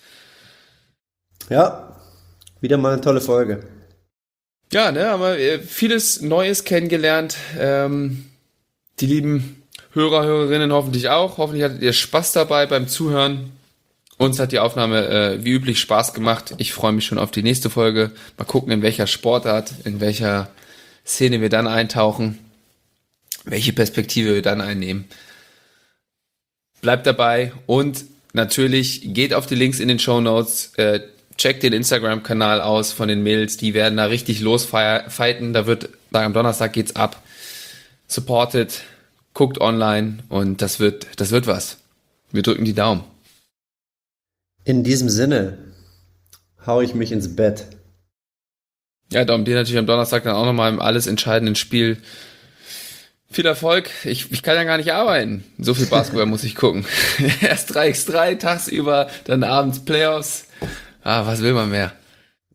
Ja, wieder mal eine tolle Folge. Ja, ne, haben wir vieles Neues kennengelernt. Die lieben Hörer, Hörerinnen hoffentlich auch. Hoffentlich hattet ihr Spaß dabei beim Zuhören. Uns hat die Aufnahme wie üblich Spaß gemacht. Ich freue mich schon auf die nächste Folge. Mal gucken, in welcher Sportart, in welcher Szene wir dann eintauchen, welche Perspektive wir dann einnehmen. Bleibt dabei und natürlich geht auf die Links in den Shownotes, checkt den Instagram-Kanal aus von den Mädels, die werden da richtig losfighten, am Donnerstag geht's ab. Supportet, guckt online und das wird was. Wir drücken die Daumen. In diesem Sinne hau ich mich ins Bett. Ja, Dom, dir natürlich am Donnerstag dann auch nochmal im alles entscheidenden Spiel viel Erfolg. Ich kann ja gar nicht arbeiten. So viel Basketball muss ich gucken. Erst 3x3 tagsüber, dann abends Playoffs. Was will man mehr?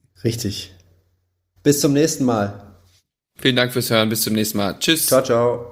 Richtig. Bis zum nächsten Mal. Vielen Dank fürs Hören. Bis zum nächsten Mal. Tschüss. Ciao, ciao.